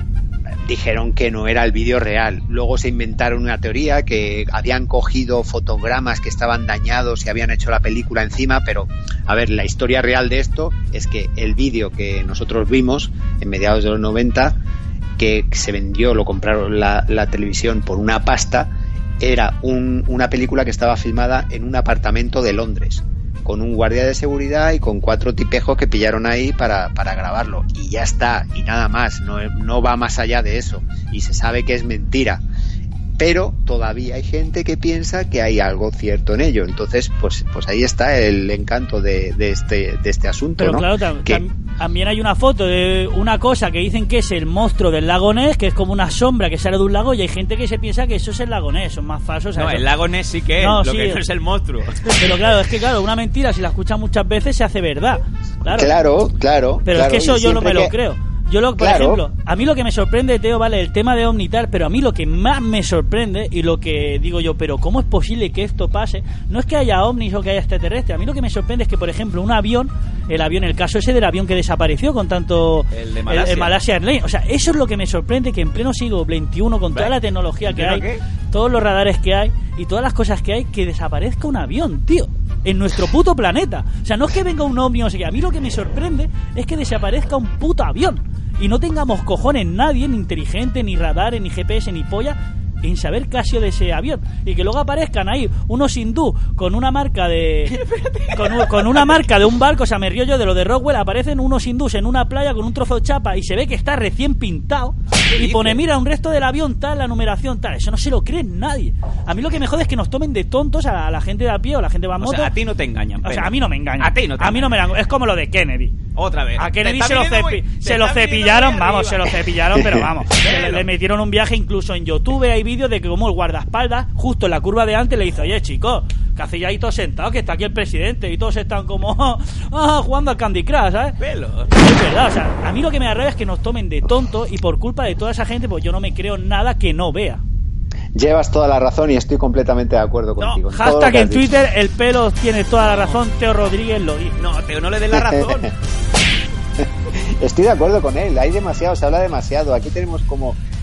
dijeron que no era el vídeo real. Luego se inventaron una teoría que habían cogido fotogramas que estaban dañados y habían hecho la película encima, pero a ver, la historia real de esto es que el vídeo que nosotros vimos en mediados de los noventa, que se vendió, lo compraron la, la televisión por una pasta, era un, una película que estaba filmada en un apartamento de Londres, con un guardia de seguridad y con cuatro tipejos que pillaron ahí para, para grabarlo. Y ya está, y nada más, no, no va más allá de eso. Y se sabe que es mentira. Pero todavía hay gente que piensa que hay algo cierto en ello. Entonces, pues, pues ahí está el encanto de, de, este, de este asunto, Pero ¿no? claro, tam- Que- tam- también hay una foto de una cosa que dicen que es el monstruo del lago Ness, que es como una sombra que sale de un lago, y hay gente que se piensa que eso es el lago Ness, son más falsos. o sea, No, eso- el lago Ness sí que es, No, lo sí. que no es el monstruo. Pero claro, es que claro, una mentira, si la escuchas muchas veces, se hace verdad. Claro, Claro, claro. Pero claro, es que eso y yo no me siempre lo que- creo. Yo, lo, por Claro. ejemplo, a mí lo que me sorprende, Teo, vale, el tema de OVNI y tal, pero a mí lo que más me sorprende y lo que digo yo, pero ¿cómo es posible que esto pase? No es que haya ovnis o que haya extraterrestres. A mí lo que me sorprende es que, por ejemplo, un avión, el avión, el caso ese del avión que desapareció con tanto... El de Malasia. el Malasia Airlines. O sea, eso es lo que me sorprende, que en pleno siglo veintiuno, con toda la tecnología que ¿Pero hay, qué? todos los radares que hay y todas las cosas que hay, que desaparezca un avión, tío, en nuestro puto planeta. O sea, no es que venga un ovni o no sé qué. A mí lo que me sorprende es que desaparezca un puto avión y no tengamos cojones nadie, ni inteligente, ni radares, ni G P S, ni polla, en saber qué ha sido de ese avión. Y que luego aparezcan ahí unos hindú con una marca de... con, un- con una marca de un barco, o sea, me río yo de lo de Roswell, aparecen unos hindús en una playa con un trozo de chapa y se ve que está recién pintado y pone, mira, un resto del avión tal, la numeración tal. Eso no se lo cree nadie. A mí lo que me jode es que nos tomen de tontos a la gente de a pie o la gente de a O moto. sea, a ti no te engañan. O pero- sea, a mí no me engañan. A ti no te A mí no me engañan. Es como lo de Kennedy. Otra vez. A Kennedy Te se lo, está cepi- viniendo muy- se te lo está viniendo cepillaron, muy vamos, arriba. se lo cepillaron, pero vamos. Le, Velo. le metieron un viaje incluso en YouTube, hay vídeos de que como el guardaespaldas, justo en la curva de antes, le dice, oye, chicos, que hacéis ahí todos sentados, que está aquí el presidente, y todos están como ah, jugando al Candy Crush, ¿sabes? Velo. Es verdad, o sea, a mí lo que me da rabia es que nos tomen de tontos y por culpa de toda esa gente, pues yo no me creo nada que no vea. Llevas toda la razón y estoy completamente de acuerdo contigo. en todo lo Hashtag que has en dicho. Twitter, el pelo tiene toda la razón, Teo Rodríguez lo dice. No, Teo, no le des la razón. Estoy de acuerdo con él, hay demasiado, se habla demasiado. Aquí tenemos como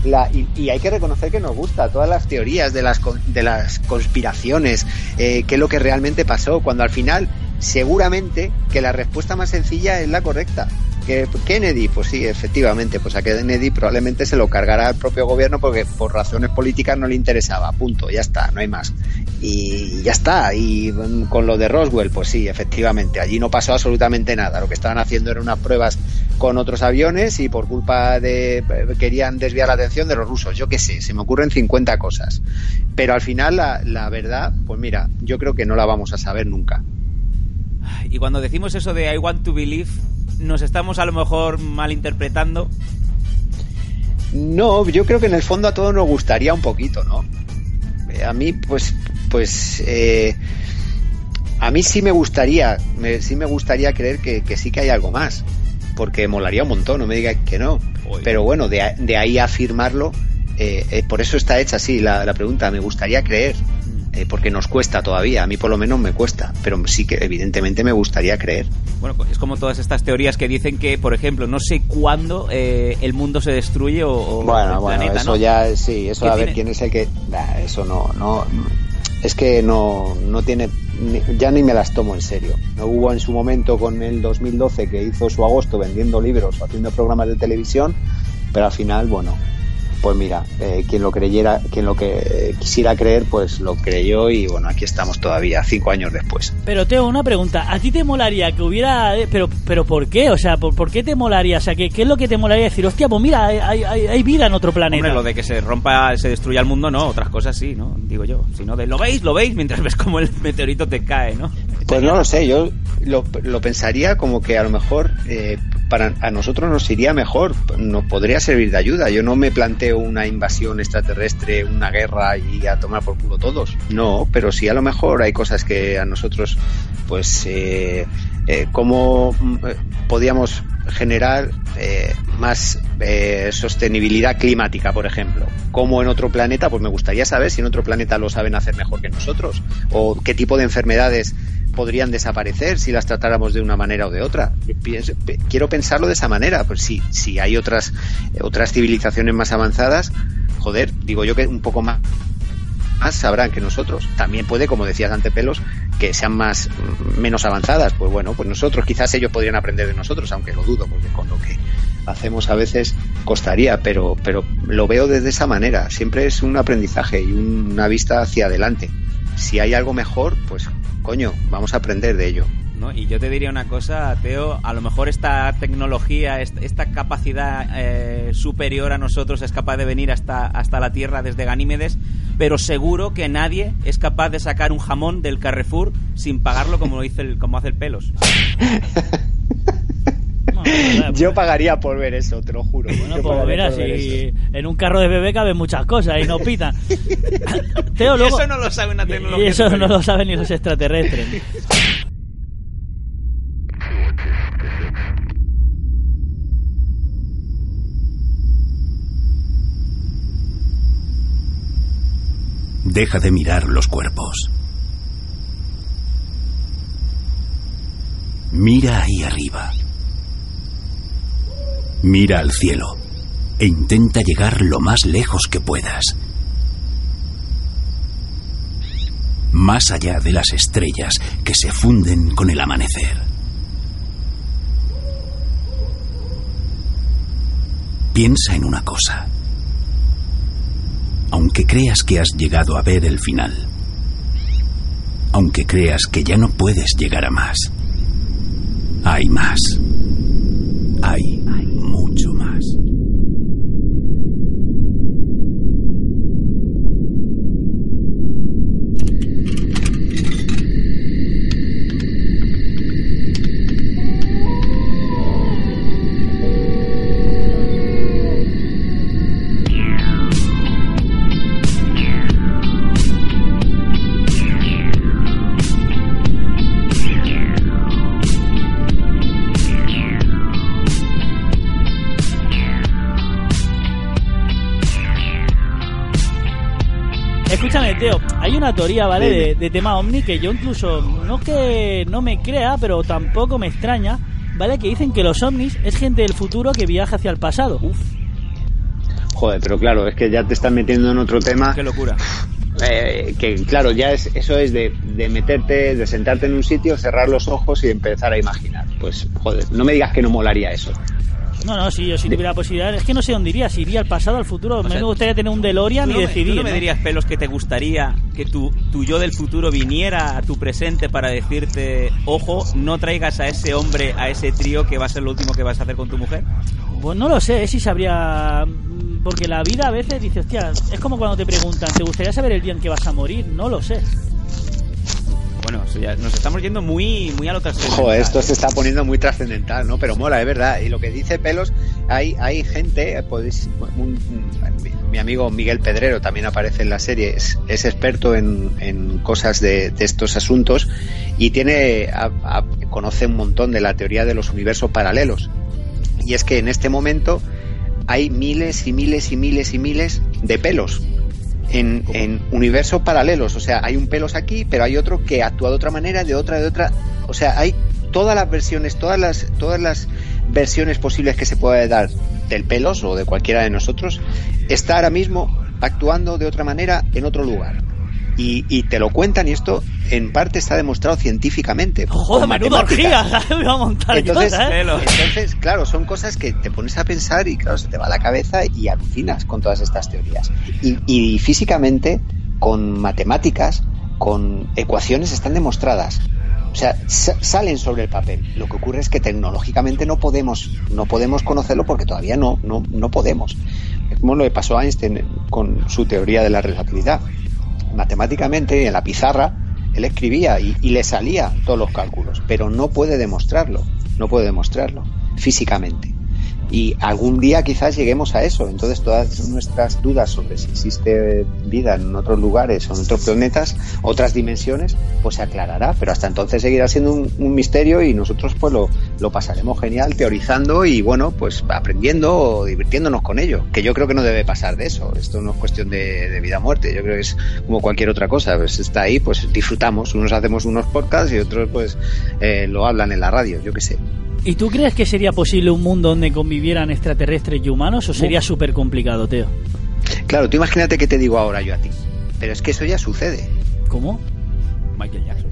la, y, y hay que reconocer que nos gusta todas las teorías de las, de las conspiraciones, eh, qué es lo que realmente pasó, cuando al final seguramente que la respuesta más sencilla es la correcta. Que Kennedy, pues sí, efectivamente, pues a Kennedy probablemente se lo cargará el propio gobierno porque por razones políticas no le interesaba, punto, ya está, no hay más. Y ya está, y con lo de Roswell, pues sí, efectivamente, allí no pasó absolutamente nada, lo que estaban haciendo eran unas pruebas con otros aviones y por culpa de... querían desviar la atención de los rusos, yo qué sé, se me ocurren cincuenta cosas. Pero al final la, la verdad, pues mira, yo creo que no la vamos a saber nunca. Y cuando decimos eso de I want to believe, nos estamos a lo mejor malinterpretando. No, yo creo que en el fondo a todos nos gustaría un poquito, ¿no? A mí, pues, pues, eh, a mí sí me gustaría, me, sí me gustaría creer que, que sí que hay algo más, porque molaría un montón, no me digas que no. Oye. Pero bueno, de, de ahí a afirmarlo, eh, eh, por eso está hecha así la, la pregunta. Me gustaría creer. Eh, porque nos cuesta todavía, a mí por lo menos me cuesta, pero sí que evidentemente me gustaría creer. Bueno, pues es como todas estas teorías que dicen que, por ejemplo, no sé cuándo eh, el mundo se destruye o, o bueno, el bueno, planeta, eso ¿no? ya, sí, eso a ver tiene? quién es el que... Nah, eso no, no, es que no, no tiene, ni, ya ni me las tomo en serio. No hubo en su momento con el dos mil doce que hizo su agosto vendiendo libros o haciendo programas de televisión, pero al final, bueno... Pues mira, eh, quien lo creyera, quien lo que eh, quisiera creer, pues lo creyó y bueno, aquí estamos todavía, cinco años después. Pero Teo, una pregunta, ¿a ti te molaría que hubiera, eh, pero, pero ¿por qué? O sea, ¿por, por qué te molaría? O sea, ¿qué, qué es lo que te molaría decir? Hostia, pues mira, hay, hay, hay vida en otro planeta. Hombre, lo de que se rompa, se destruya el mundo, no, otras cosas sí, ¿no? Digo yo, si no, de lo veis, lo veis, mientras ves cómo el meteorito te cae, ¿no? Pues no lo sé, yo lo, lo pensaría como que a lo mejor eh, para a nosotros nos iría mejor, nos podría servir de ayuda. Yo no me planteo una invasión extraterrestre, una guerra y a tomar por culo todos, no, pero sí a lo mejor hay cosas que a nosotros, pues, eh, eh, cómo eh, podíamos generar eh, más eh, sostenibilidad climática, por ejemplo. Como en otro planeta, pues me gustaría saber si en otro planeta lo saben hacer mejor que nosotros, o qué tipo de enfermedades podrían desaparecer si las tratáramos de una manera o de otra. Pienso, quiero pensarlo de esa manera, pues si, si hay otras otras civilizaciones más avanzadas, joder, digo yo que un poco más más sabrán que nosotros. También puede, como decías antes, Pelos, que sean más menos avanzadas. Pues bueno, pues nosotros, quizás ellos podrían aprender de nosotros, aunque lo dudo, porque con lo que hacemos a veces costaría, pero pero lo veo desde esa manera. Siempre es un aprendizaje y una vista hacia adelante. Si hay algo mejor, pues coño, vamos a aprender de ello. ¿No? Y yo te diría una cosa, Teo, a lo mejor esta tecnología, esta, esta capacidad eh, superior a nosotros es capaz de venir hasta, hasta la Tierra desde Ganímedes, pero seguro que nadie es capaz de sacar un jamón del Carrefour sin pagarlo como lo dice el, como hace el Pelos. Yo pagaría por ver eso, te lo juro. Bueno, pues mira, si en un carro de bebé caben muchas cosas y no pitan. Teo, luego... Y eso no lo sabe una tecnología. Y eso superior. No lo saben ni los extraterrestres. Deja de mirar los cuerpos. Mira ahí arriba. Mira al cielo e intenta llegar lo más lejos que puedas. Más allá de las estrellas que se funden con el amanecer. Piensa en una cosa. Aunque creas que has llegado a ver el final, aunque creas que ya no puedes llegar a más, hay más. Hay mucho más. Escúchame, Teo, hay una teoría, ¿vale? De, de tema ovni que yo incluso, no que no me crea, pero tampoco me extraña, ¿vale? Que dicen que los ovnis es gente del futuro que viaja hacia el pasado. Uf. Joder, pero claro, es que ya te estás metiendo en otro tema. Qué locura. Eh, que claro, ya es eso es de, de meterte, de sentarte en un sitio, cerrar los ojos y empezar a imaginar. Pues, joder, no me digas que no molaría eso. No, no, si yo si tuviera la posibilidad, es que no sé dónde iría, si iría al pasado, al futuro. O me sea, gustaría tener un DeLorean y no decidir. ¿Tú no me ¿no? dirías, Pelos, que te gustaría que tu, tu yo del futuro viniera a tu presente para decirte, ojo, no traigas a ese hombre, a ese trío que va a ser lo último que vas a hacer con tu mujer? Pues no lo sé, si sabría... Porque la vida a veces dice, hostia, es como cuando te preguntan, ¿te gustaría saber el día en que vas a morir? No lo sé. Bueno, eso ya nos estamos yendo muy muy a lo trascendental. Joder, esto se está poniendo muy trascendental, ¿no? Pero mola, es verdad. Y lo que dice Pelos, hay hay gente, podéis, un, un, mi amigo Miguel Pedrero también aparece en la serie, es, es experto en, en cosas de, de estos asuntos y tiene a, a, conoce un montón de la teoría de los universos paralelos. Y es que en este momento hay miles y miles y miles y miles de Pelos en, en universos paralelos. O sea, hay un Pelos aquí, pero hay otro que actúa de otra manera, de otra, de otra. O sea, hay todas las versiones, todas las, todas las versiones posibles que se puede dar del Pelos o de cualquiera de nosotros, está ahora mismo actuando de otra manera en otro lugar. Y, y te lo cuentan, y esto en parte está demostrado científicamente. ¡Joder, menuda orgía! Me va a montar entonces, yo, ¿eh? entonces, claro, son cosas que te pones a pensar y claro, se te va la cabeza y alucinas con todas estas teorías. Y, y físicamente, con matemáticas, con ecuaciones están demostradas. O sea, salen sobre el papel. Lo que ocurre es que tecnológicamente no podemos, no podemos conocerlo porque todavía no, no, no podemos. Es como lo que pasó a Einstein con su teoría de la relatividad. Matemáticamente, en la pizarra, él escribía y, y le salía todos los cálculos, pero no puede demostrarlo, no puede demostrarlo físicamente. Y algún día quizás lleguemos a eso. Entonces todas nuestras dudas sobre si existe vida en otros lugares o en otros planetas, otras dimensiones, pues se aclarará, pero hasta entonces seguirá siendo un, un misterio y nosotros pues lo, lo pasaremos genial teorizando y bueno, pues aprendiendo o divirtiéndonos con ello, que yo creo que no debe pasar de eso. Esto no es cuestión de, de vida o muerte, yo creo que es como cualquier otra cosa, pues está ahí, pues disfrutamos, unos hacemos unos podcasts y otros pues eh, lo hablan en la radio, yo qué sé. ¿Y tú crees que sería posible un mundo donde convivieran extraterrestres y humanos o sería súper complicado, Teo? Claro, tú imagínate que te digo ahora yo a ti, pero es que eso ya sucede. ¿Cómo? Michael Jackson.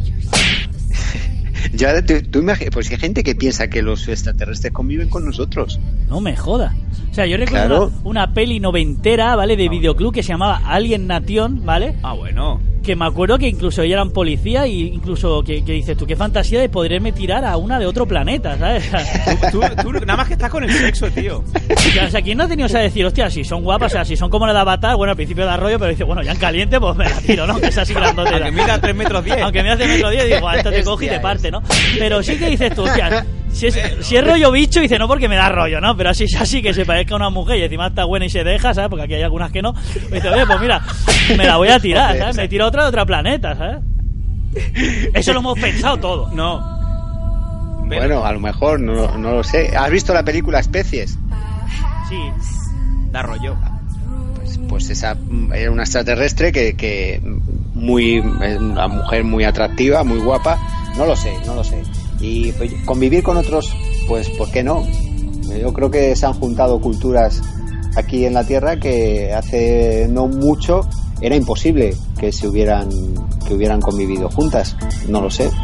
Ya, tú, tú imagínate, pues hay gente que piensa que los extraterrestres conviven con nosotros. No me jodas. O sea, yo recuerdo claro. una, una peli noventera, ¿vale? De videoclub que se llamaba Alien Nation, ¿vale? Ah, bueno. Que me acuerdo que incluso ellos eran policías y incluso que, que dices tú, qué fantasía de poderme tirar a una de otro planeta, ¿sabes? tú, tú, tú nada más que estás con el sexo, tío. O sea, ¿quién no ha tenido que decir, hostia, si son guapas, o sea, si son como la de Avatar, bueno, al principio da rollo, pero dice, bueno, ya en caliente, pues me la tiro, ¿no? Que es así grandotera. Aunque mida tres metros diez. Aunque mida tres metros diez, digo, esto te coge y te parte, ¿no? Pero sí que dices tú, hostia, si es, si es rollo bicho, dice, no porque me da rollo, ¿no? Pero así es así, que se parezca a una mujer y encima está buena y se deja, ¿sabes? Porque aquí hay algunas que no. Y dice, oye, pues mira, me la voy a tirar, ¿sabes? Me tiro otra de otra planeta, ¿sabes? Eso lo hemos pensado todo. No. Bueno, a lo mejor, no, no lo sé. ¿Has visto la película Especies? Sí. Da rollo. Pues, pues esa era una extraterrestre que, que muy, una mujer muy atractiva, muy guapa. No lo sé, no lo sé. Y pues, convivir con otros, pues ¿por qué no? Yo creo que se han juntado culturas aquí en la Tierra que hace no mucho era imposible que se hubieran que hubieran convivido juntas. No lo sé.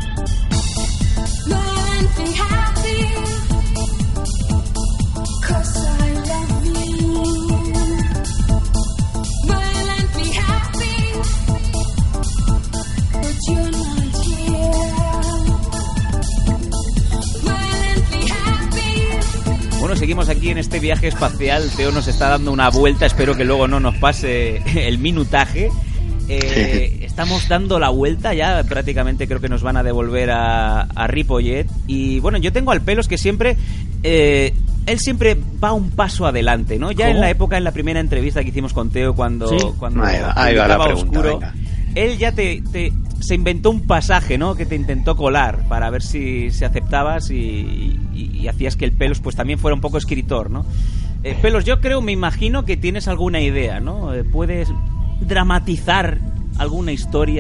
Bueno, seguimos aquí en este viaje espacial. Teo nos está dando una vuelta. Espero que luego no nos pase el minutaje. Eh, estamos dando la vuelta ya. Prácticamente creo que nos van a devolver a, a Ripollet. Y bueno, yo tengo al Pelos que siempre... Eh, él siempre va un paso adelante, ¿no? Ya ¿Cómo? En la época, en la primera entrevista que hicimos con Teo, cuando, ¿Sí? cuando ahí va, ahí va la pregunta, oscuro, venga. Él ya te, te se inventó un pasaje, ¿no? Que te intentó colar para ver si, si aceptabas y, y, y hacías que el Pelos pues también fuera un poco escritor, ¿no? Eh, Pelos, yo creo, me imagino que tienes alguna idea, ¿no? Eh, puedes dramatizar alguna historia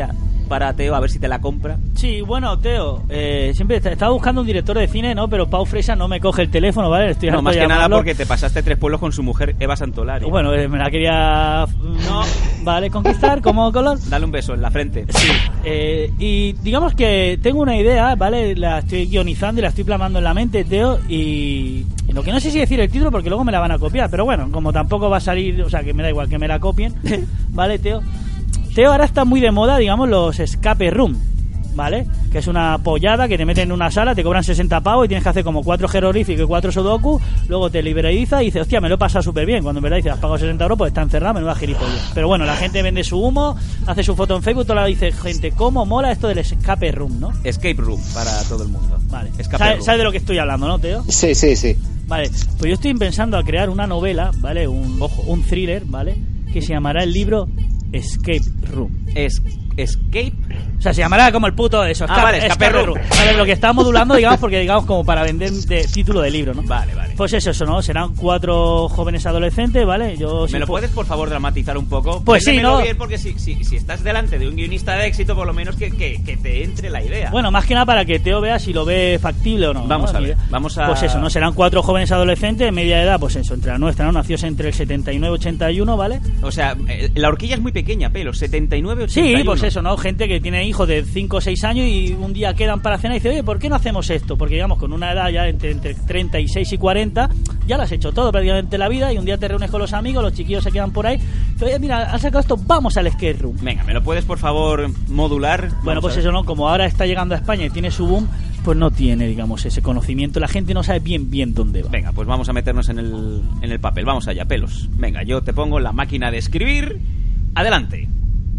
para Teo, a ver si te la compra. Sí, bueno, Teo, eh, siempre estaba buscando un director de cine, ¿no? Pero Pau Fresa no me coge el teléfono, ¿vale? Estoy no, más que nada porque te pasaste tres pueblos con su mujer, Eva Santolari. Bueno, eh, me la quería... No. Vale, conquistar, ¿cómo color? Dale un beso en la frente. Sí. Eh, y digamos que tengo una idea, ¿vale? La estoy guionizando y la estoy plasmando en la mente, Teo, y... Lo que no sé si decir el título porque luego me la van a copiar, pero bueno, como tampoco va a salir, o sea, que me da igual que me la copien, ¿vale, Teo? Teo, ahora está muy de moda, digamos, los escape room, ¿vale? Que es una pollada que te meten en una sala, te cobran sesenta pavos y tienes que hacer como cuatro jeroglíficos y cuatro sudoku, luego te liberaliza y dices, hostia, me lo he pasado súper bien. Cuando en verdad dices, has pagado sesenta euros, pues está encerrado, menuda gilipollas. Pero bueno, la gente vende su humo, hace su foto en Facebook, toda la dice, gente, ¿cómo mola esto del escape room, no? Escape room para todo el mundo. Vale. ¿Sabes sabe de lo que estoy hablando, no, Teo? Sí, sí, sí. Vale, pues yo estoy pensando a crear una novela, ¿vale? Un, ojo, un thriller, ¿vale? Que se llamará el libro Escape Room. Es, escape... O sea, se llamará como el puto eso. Escape, ah, vale, Escape, escape Room. room. Vale, lo que está modulando, digamos, porque digamos como para vender de título de libro, ¿no? Vale, vale. Pues eso, eso, ¿no? Serán cuatro jóvenes adolescentes, ¿vale? Yo ¿Me si lo pu- puedes, por favor, dramatizar un poco? Pues sí, ¿no? Bien, porque si, si, si estás delante de un guionista de éxito, por lo menos que, que, que te entre la idea. Bueno, más que nada para que Teo vea si lo ve factible o no. Vamos ¿no? a ver, vamos a... Pues eso, ¿no? Serán cuatro jóvenes adolescentes, media edad, pues eso, entre la nuestra, ¿no? Nació entre el setenta y nueve y ochenta y uno, ¿vale? O sea, la horquilla es muy pequeña, pero setenta y nueve ochenta y uno. Sí, pues eso, ¿no? Gente que tiene hijos de cinco o seis años y un día quedan para cenar y dice, oye, ¿por qué no hacemos esto? Porque digamos, con una edad ya entre, entre treinta y seis y cuarenta, ya lo has hecho todo prácticamente la vida y un día te reúnes con los amigos, los chiquillos se quedan por ahí. Oye, mira, han sacado esto, vamos al escape room. Venga, ¿me lo puedes, por favor, modular? Bueno, pues eso, ¿no? Como ahora está llegando a España y tiene su boom, pues no tiene, digamos, ese conocimiento. La gente no sabe bien, bien dónde va. Venga, pues vamos a meternos en el, en el papel. Vamos allá, pelos. Venga, yo te pongo la máquina de escribir. Adelante.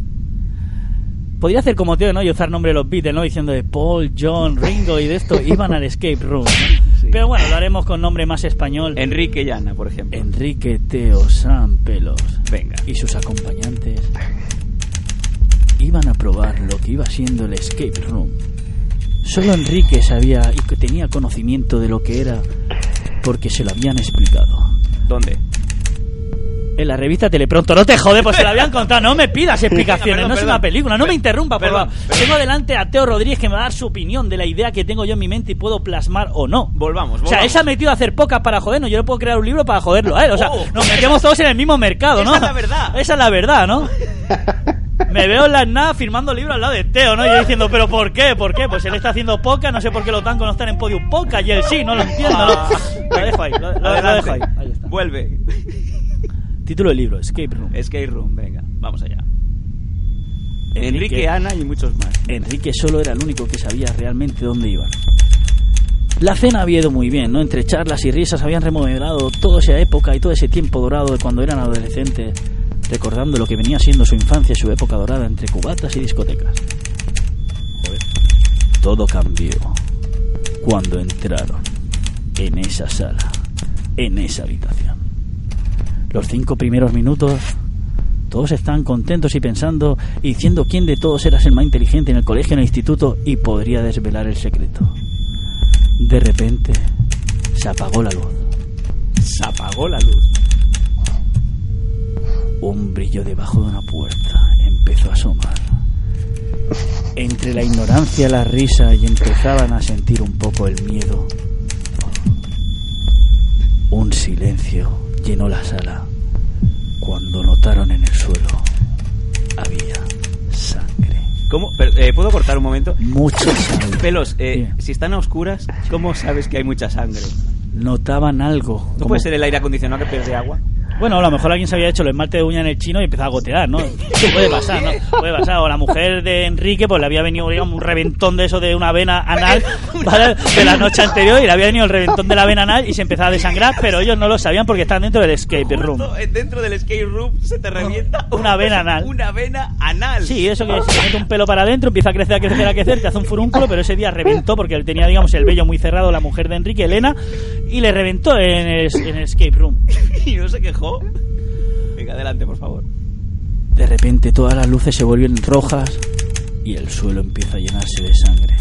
Podría hacer como Teo, ¿no? Y usar nombre de los Beatles, ¿no? Diciendo de Paul, John, Ringo y de esto. Iban al escape room, ¿no? Sí. Pero bueno, lo haremos con nombre más español. Enrique y Ana, por ejemplo. Enrique, Teo, Sam, Pelos. Venga. Y sus acompañantes iban a probar lo que iba siendo el escape room. Solo Enrique sabía y que tenía conocimiento de lo que era porque se lo habían explicado. ¿Dónde? En la revista Telepronto. No te jode, pues se la habían contado. No me pidas explicaciones, perdón, no es perdón. Una película. No me interrumpa, por favor. Tengo delante a Teo Rodríguez que me va a dar su opinión de la idea que tengo yo en mi mente y puedo plasmar o no. Volvamos, volvamos. O sea, él se ha metido a hacer pocas para jodernos. Yo le puedo crear un libro para joderlo a él. O sea, oh, nos metemos todos en el mismo mercado, ¿no? Esa es la verdad. Esa es la verdad, ¿no? Me veo en la nada firmando libros al lado de Teo, ¿no? Y yo diciendo, ¿pero por qué? ¿Por qué? Pues él está haciendo poca, no sé por qué los tancos no están en Podium Poca y él sí, no lo entiendo. ¿No? Lo dejo ahí, lo, lo, lo dejo ahí. Ahí está. Vuelve. Título del libro, Escape Room. Escape Room, venga, vamos allá. Enrique, Enrique, Ana y muchos más. Enrique solo era el único que sabía realmente dónde iban. La cena había ido muy bien, ¿no? Entre charlas y risas habían remodelado toda esa época y todo ese tiempo dorado de cuando eran adolescentes, recordando lo que venía siendo su infancia y su época dorada entre cubatas y discotecas. Joder. Todo cambió cuando entraron en esa sala, en esa habitación. Los cinco primeros minutos todos están contentos y pensando y diciendo quién de todos eras el más inteligente en el colegio, en el instituto y podría desvelar el secreto. De repente se apagó la luz. Se apagó la luz. Un brillo debajo de una puerta empezó a asomar. Entre la ignorancia y la risa y empezaban a sentir un poco el miedo. Un silencio llenó la sala cuando notaron en el suelo había sangre. ¿Cómo? Pero, eh, ¿puedo cortar un momento? Mucha sangre. Pelos, eh, si están a oscuras, ¿cómo sabes que hay mucha sangre? Notaban algo. ¿No puede ser el aire acondicionado que pierde agua? Bueno, a lo mejor alguien se había hecho el esmalte de uña en el chino y empezaba a gotear, ¿no? Puede pasar, ¿no? Puede pasar. O la mujer de Enrique, pues le había venido, digamos, un reventón de eso de una vena anal, ¿vale? De la noche anterior y le había venido el reventón de la vena anal y se empezaba a desangrar, pero ellos no lo sabían porque estaban dentro del escape room. Justo dentro del escape room se te revienta una vena anal. Una vena anal. Sí, eso que se mete un pelo para adentro, empieza a crecer, a crecer, a crecer, te hace un furúnculo, pero ese día reventó porque él tenía, digamos, el vello muy cerrado, la mujer de Enrique, Elena, y le reventó en el, en el escape room. ¿Y no se quejó? Venga, adelante, por favor. De repente todas las luces se vuelven rojas y el suelo empieza a llenarse de sangre.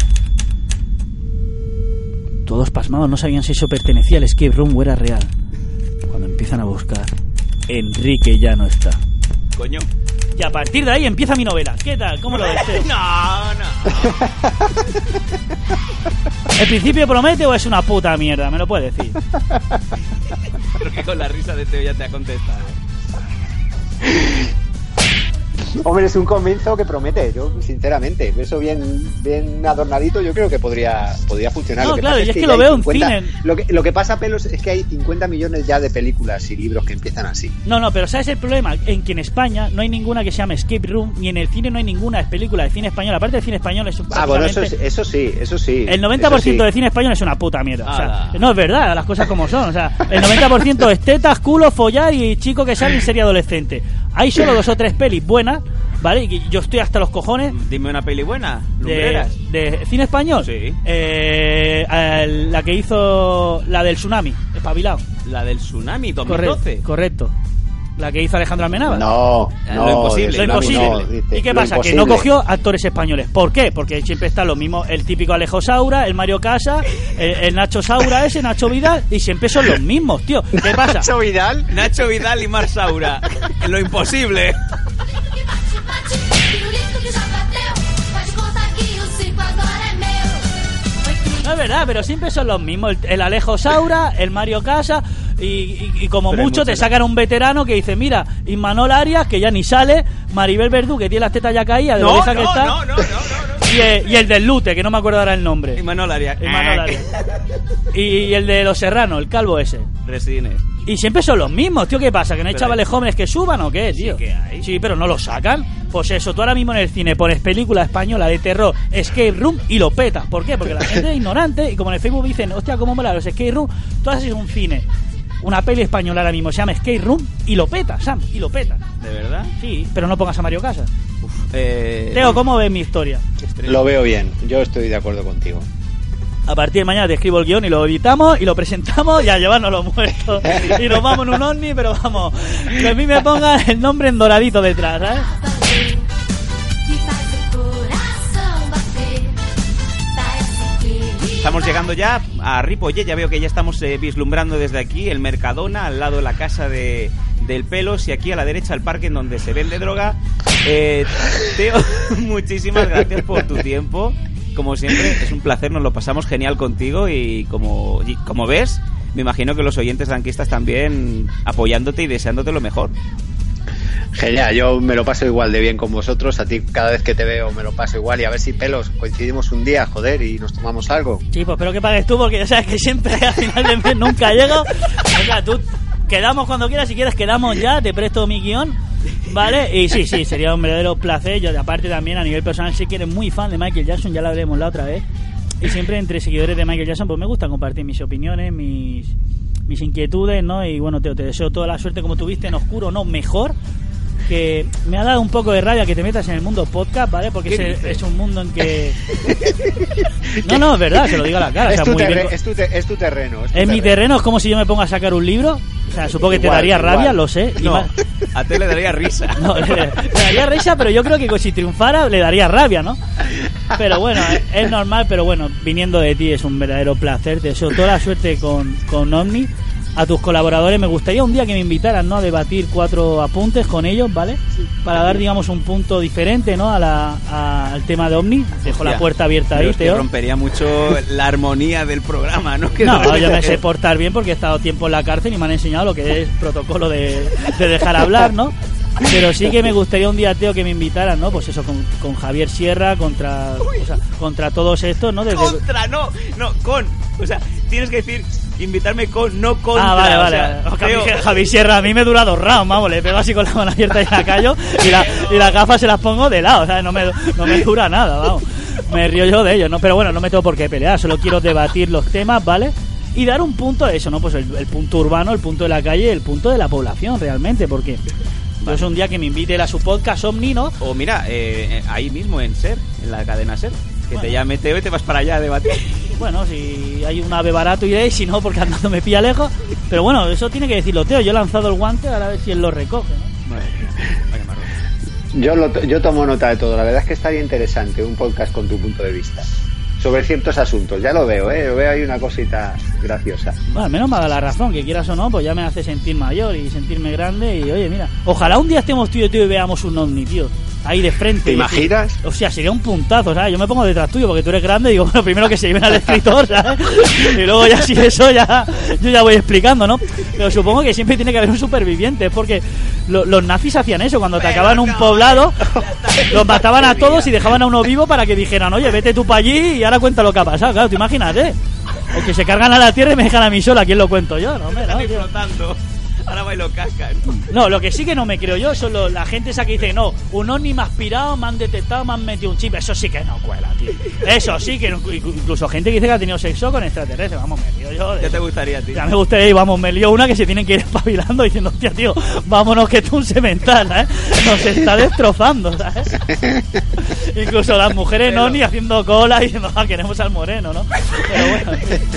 Todos pasmados no sabían si eso pertenecía al escape room o era real. Cuando empiezan a buscar, Enrique ya no está. Coño. Y a partir de ahí empieza mi novela. ¿Qué tal? ¿Cómo lo ves, Teo? No, no. ¿El principio promete o es una puta mierda? Me lo puedes decir. Creo que con la risa de Teo ya te ha contestado. Hombre, es un comienzo que promete, yo sinceramente, eso bien bien adornadito, yo creo que podría podría funcionar. No, lo que claro, pasa y es es que, que lo veo cincuenta, en cine. Lo que, lo que pasa, Pelos, es que hay cincuenta millones ya de películas y libros que empiezan así. No, no, pero ¿sabes el problema? En que en España no hay ninguna que se llame Escape Room, ni en el cine no hay ninguna película de cine español. Aparte del cine español es un... Ah, bueno, eso, es, eso sí, eso sí. El noventa por ciento sí. de cine español es una puta mierda. O sea, Ah. no es verdad, las cosas como son. O sea, el noventa por ciento es tetas, culo, follar y chico que sale en serie adolescente. Hay solo dos o tres pelis buenas, ¿vale? Y yo estoy hasta los cojones. Dime una peli buena, De, Lumbreras. de cine español. Sí. Eh, el- la que hizo la del tsunami, espabilado. La del tsunami, dos mil doce. Correcto, correcto. La que hizo Alejandro Almenaba. No, no, Lo imposible. Lo de Tsunami imposible. no, dice, ¿Y qué lo pasa? imposible. Que no cogió actores españoles. ¿Por qué? Porque siempre está lo mismo, el típico Alejo Saura, el Mario Casa, el, el Nacho Saura ese, Nacho Vidal, y siempre son los mismos, tío. ¿Qué pasa? Nacho Vidal. Nacho Vidal y Mar Saura. Lo imposible. No es verdad, pero siempre son los mismos. El, el Alejo Saura, el Mario Casa, y, y, y como Pero hay mucho te muchos, sacan un veterano que dice, mira, Imanol Arias, que ya ni sale, Maribel Verdú, que tiene las tetas ya caídas, de lo No, vieja que no, está, no, no, no, no. Y, el, y el del Lute, que no me acuerdo ahora el nombre. Imanol Arias. Imanol Arias. Y, y el de Los Serranos, el calvo ese. Resines. Y siempre son los mismos, tío. ¿Qué pasa? ¿Que no hay Pero chavales hay- jóvenes que suban o qué, tío? Sí que hay. Sí, pero no lo sacan. Pues eso, tú ahora mismo en el cine pones película española de terror, Escape Room, y lo petas. ¿Por qué? Porque la gente es ignorante y como en el Facebook dicen, hostia, ¿cómo mola los Escape Room? Tú haces un cine, una peli española ahora mismo, se llama Escape Room, y lo peta, Sam, y lo peta. ¿De verdad? Sí, pero no pongas a Mario Casas. Uf, eh, Teo, ¿cómo ves mi historia? Lo veo bien, yo estoy de acuerdo contigo. A partir de mañana te escribo el guión y lo editamos y lo presentamos y a llevarnos los muertos. Y nos vamos en un ovni, pero vamos, que a mí me pongan el nombre en doradito detrás, ¿sabes? Estamos llegando ya a Ripollet, ya veo que ya estamos eh, vislumbrando desde aquí el Mercadona, al lado de la casa de, del Pelos, y aquí a la derecha el parque en donde se vende droga. Eh, Teo, muchísimas gracias por tu tiempo. Como siempre, es un placer, nos lo pasamos genial contigo y como, y como ves, me imagino que los oyentes ranquistas también apoyándote y deseándote lo mejor. Genial, yo me lo paso igual de bien con vosotros, a ti cada vez que te veo me lo paso igual y a ver si Pelos coincidimos un día, joder, y nos tomamos algo. Sí, pues espero que pagues tú porque ya sabes que siempre al final de mes nunca llego. O sea, tú quedamos cuando quieras, si quieres quedamos ya, te presto mi guión, ¿vale? Y sí, sí, sería un verdadero placer. Yo aparte también a nivel personal sé que eres muy fan de Michael Jackson, ya lo hablemos la otra vez. Y siempre entre seguidores de Michael Jackson pues me gusta compartir mis opiniones, mis, mis inquietudes, ¿no? Y bueno, te, te deseo toda la suerte como tuviste en Oscuro, no, mejor. Que me ha dado un poco de rabia que te metas en el mundo podcast, ¿vale? Porque es, es un mundo en que... No, no, es verdad, se lo digo a la cara. Es, o sea, tu, muy terre- bien... es, tu, te- es tu terreno. Es, tu Es mi terreno. terreno, es como si yo me ponga a sacar un libro. O sea, supongo que te Igual, daría igual. rabia, lo sé. Y No, más- a Teo le daría risa. No, le, le daría risa, pero yo creo que si triunfara le daría rabia, ¿no? Pero bueno, es, es normal, pero bueno, viniendo de ti es un verdadero placer. Te deseo toda la suerte con, con Omni. A tus colaboradores me gustaría un día que me invitaran, ¿no? A debatir cuatro apuntes con ellos, ¿vale? Para dar, digamos, un punto diferente, ¿no? A la, a- al tema de Omni. Dejo la Hostia, puerta abierta pero ahí, es que Teo. rompería mucho la armonía del programa, ¿no? Que No, de yo me repente- sé portar bien porque he estado tiempo en la cárcel y me han enseñado lo que es protocolo de, de dejar hablar, ¿no? Pero sí que me gustaría un día, Teo, que me invitaran, ¿no? Pues eso, con, con Javier Sierra, contra o sea, contra todos estos, ¿no? Desde... Contra, no, no, con. O sea, tienes que decir invitarme con, no contra. Ah, vale, o vale. sea, vale. Teo- Javi, Javi Sierra a mí me dura dos rounds, vamos, le pego así con la mano abierta y la callo y, la, y las gafas se las pongo de lado, o sea, no me, no me dura nada, vamos. Me río yo de ellos, ¿no? Pero bueno, no me tengo por qué pelear, solo quiero debatir los temas, ¿vale? Y dar un punto de eso, ¿no? Pues el, el punto urbano, el punto de la calle, el punto de la población, realmente, porque... Vale. Pues un día que me invite él a su podcast Omni, ¿no? O mira, eh, ahí mismo en SER, en la cadena SER, que Bueno. te llame Teo y te vas para allá a debatir. Bueno, si hay un ave barato iré, y si no, porque andando me pilla lejos. Pero bueno, eso tiene que decirlo Teo. Yo he lanzado el guante, ahora a ver si él lo recoge, ¿no? Vale, vaya marrón. Yo, lo, to- yo tomo nota de todo. La verdad es que estaría interesante un podcast con tu punto de vista. sobre ciertos asuntos. Ya lo veo, ¿eh? Lo veo ahí una cosita graciosa. Bueno, al menos me da la razón, que quieras o no, pues ya me hace sentir mayor y sentirme grande. Y oye, mira, ojalá un día estemos tío y tío y veamos un ovni, tío. Ahí de frente. ¿Te imaginas? O sea, sería un puntazo, ¿sabes? Yo me pongo detrás tuyo porque tú eres grande y digo, bueno, primero que se lleven al escritor, ¿sabes? Y luego ya si eso ya yo ya voy explicando, ¿no? Pero supongo que siempre tiene que haber un superviviente, porque lo, los nazis hacían eso, cuando atacaban un poblado, los mataban a todos y dejaban a uno vivo para que dijeran, oye, vete tú para allí y ahora cuenta lo que ha pasado, claro, te imaginas, ¿eh? O que se cargan a la tierra y me dejan a mí sola, ¿quién lo cuento yo? No, me no, flotando. Ahora va y lo cascan. No, lo que sí que no me creo yo son lo, la gente esa que dice, no, un ovni me ha aspirado, me han detectado, me han metido un chip. Eso sí que no cuela, tío. Eso sí que no, incluso gente que dice que ha tenido sexo con extraterrestres. Vamos, me lío yo. ¿Qué te gustaría, tío? Ya me gustaría ir, vamos, me lío una que se tienen que ir espabilando diciendo, hostia, tío, vámonos que tú un cemental, ¿sabes? Nos está destrozando, ¿sabes? Incluso las mujeres no, ni haciendo cola y diciendo, ah, queremos al moreno, ¿no? Pero bueno,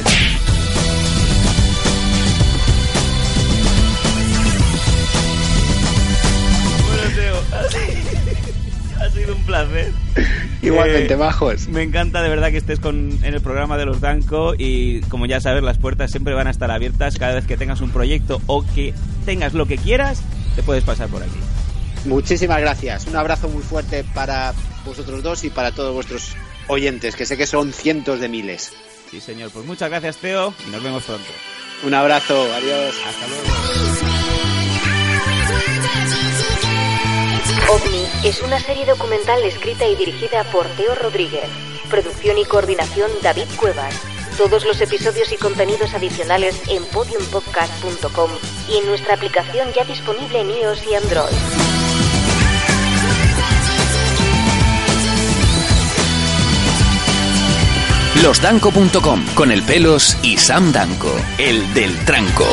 ha sido un placer. Igualmente, eh, majos. Me encanta de verdad que estés con, en el programa de los Danco y como ya sabes, las puertas siempre van a estar abiertas. Cada vez que tengas un proyecto o que tengas lo que quieras, te puedes pasar por aquí. Muchísimas gracias. Un abrazo muy fuerte para vosotros dos y para todos vuestros oyentes, que sé que son cientos de miles. Sí, señor. Pues muchas gracias, Teo, y nos vemos pronto. Un abrazo. Adiós. Hasta luego. OVNI es una serie documental escrita y dirigida por Teo Rodríguez. Producción y coordinación David Cuevas. Todos los episodios y contenidos adicionales en podium podcast punto com y en nuestra aplicación ya disponible en iOS y Android. Losdanco punto com, con el Pelos y Sam Danco, el del tranco.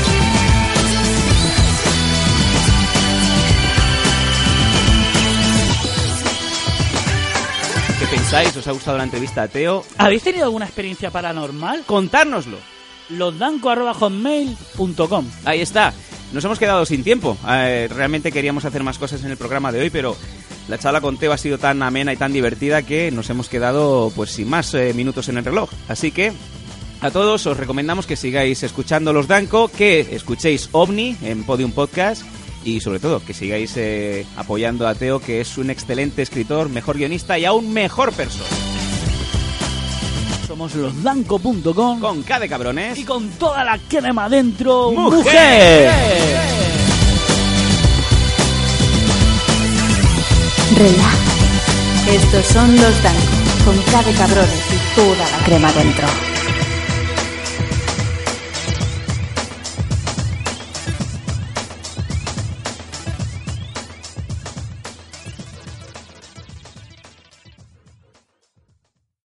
¿Qué pensáis? ¿Os ha gustado la entrevista a Teo? ¿Habéis tenido alguna experiencia paranormal? Contárnoslo. losdanco arroba hotmail punto com. Ahí está. Nos hemos quedado sin tiempo. Eh, realmente queríamos hacer más cosas en el programa de hoy, pero la charla con Teo ha sido tan amena y tan divertida que nos hemos quedado pues sin más eh, minutos en el reloj. Así que a todos os recomendamos que sigáis escuchando Los Danco, que escuchéis OVNI en Podium Podcast y sobre todo que sigáis eh, apoyando a Teo, que es un excelente escritor, mejor guionista y aún mejor persona. Somos losdanco punto com con K de cabrones y con toda la crema dentro, ¡mujer! ¡mujer! Relájate. Estos son Los Danco, con K de cabrones y toda la crema dentro.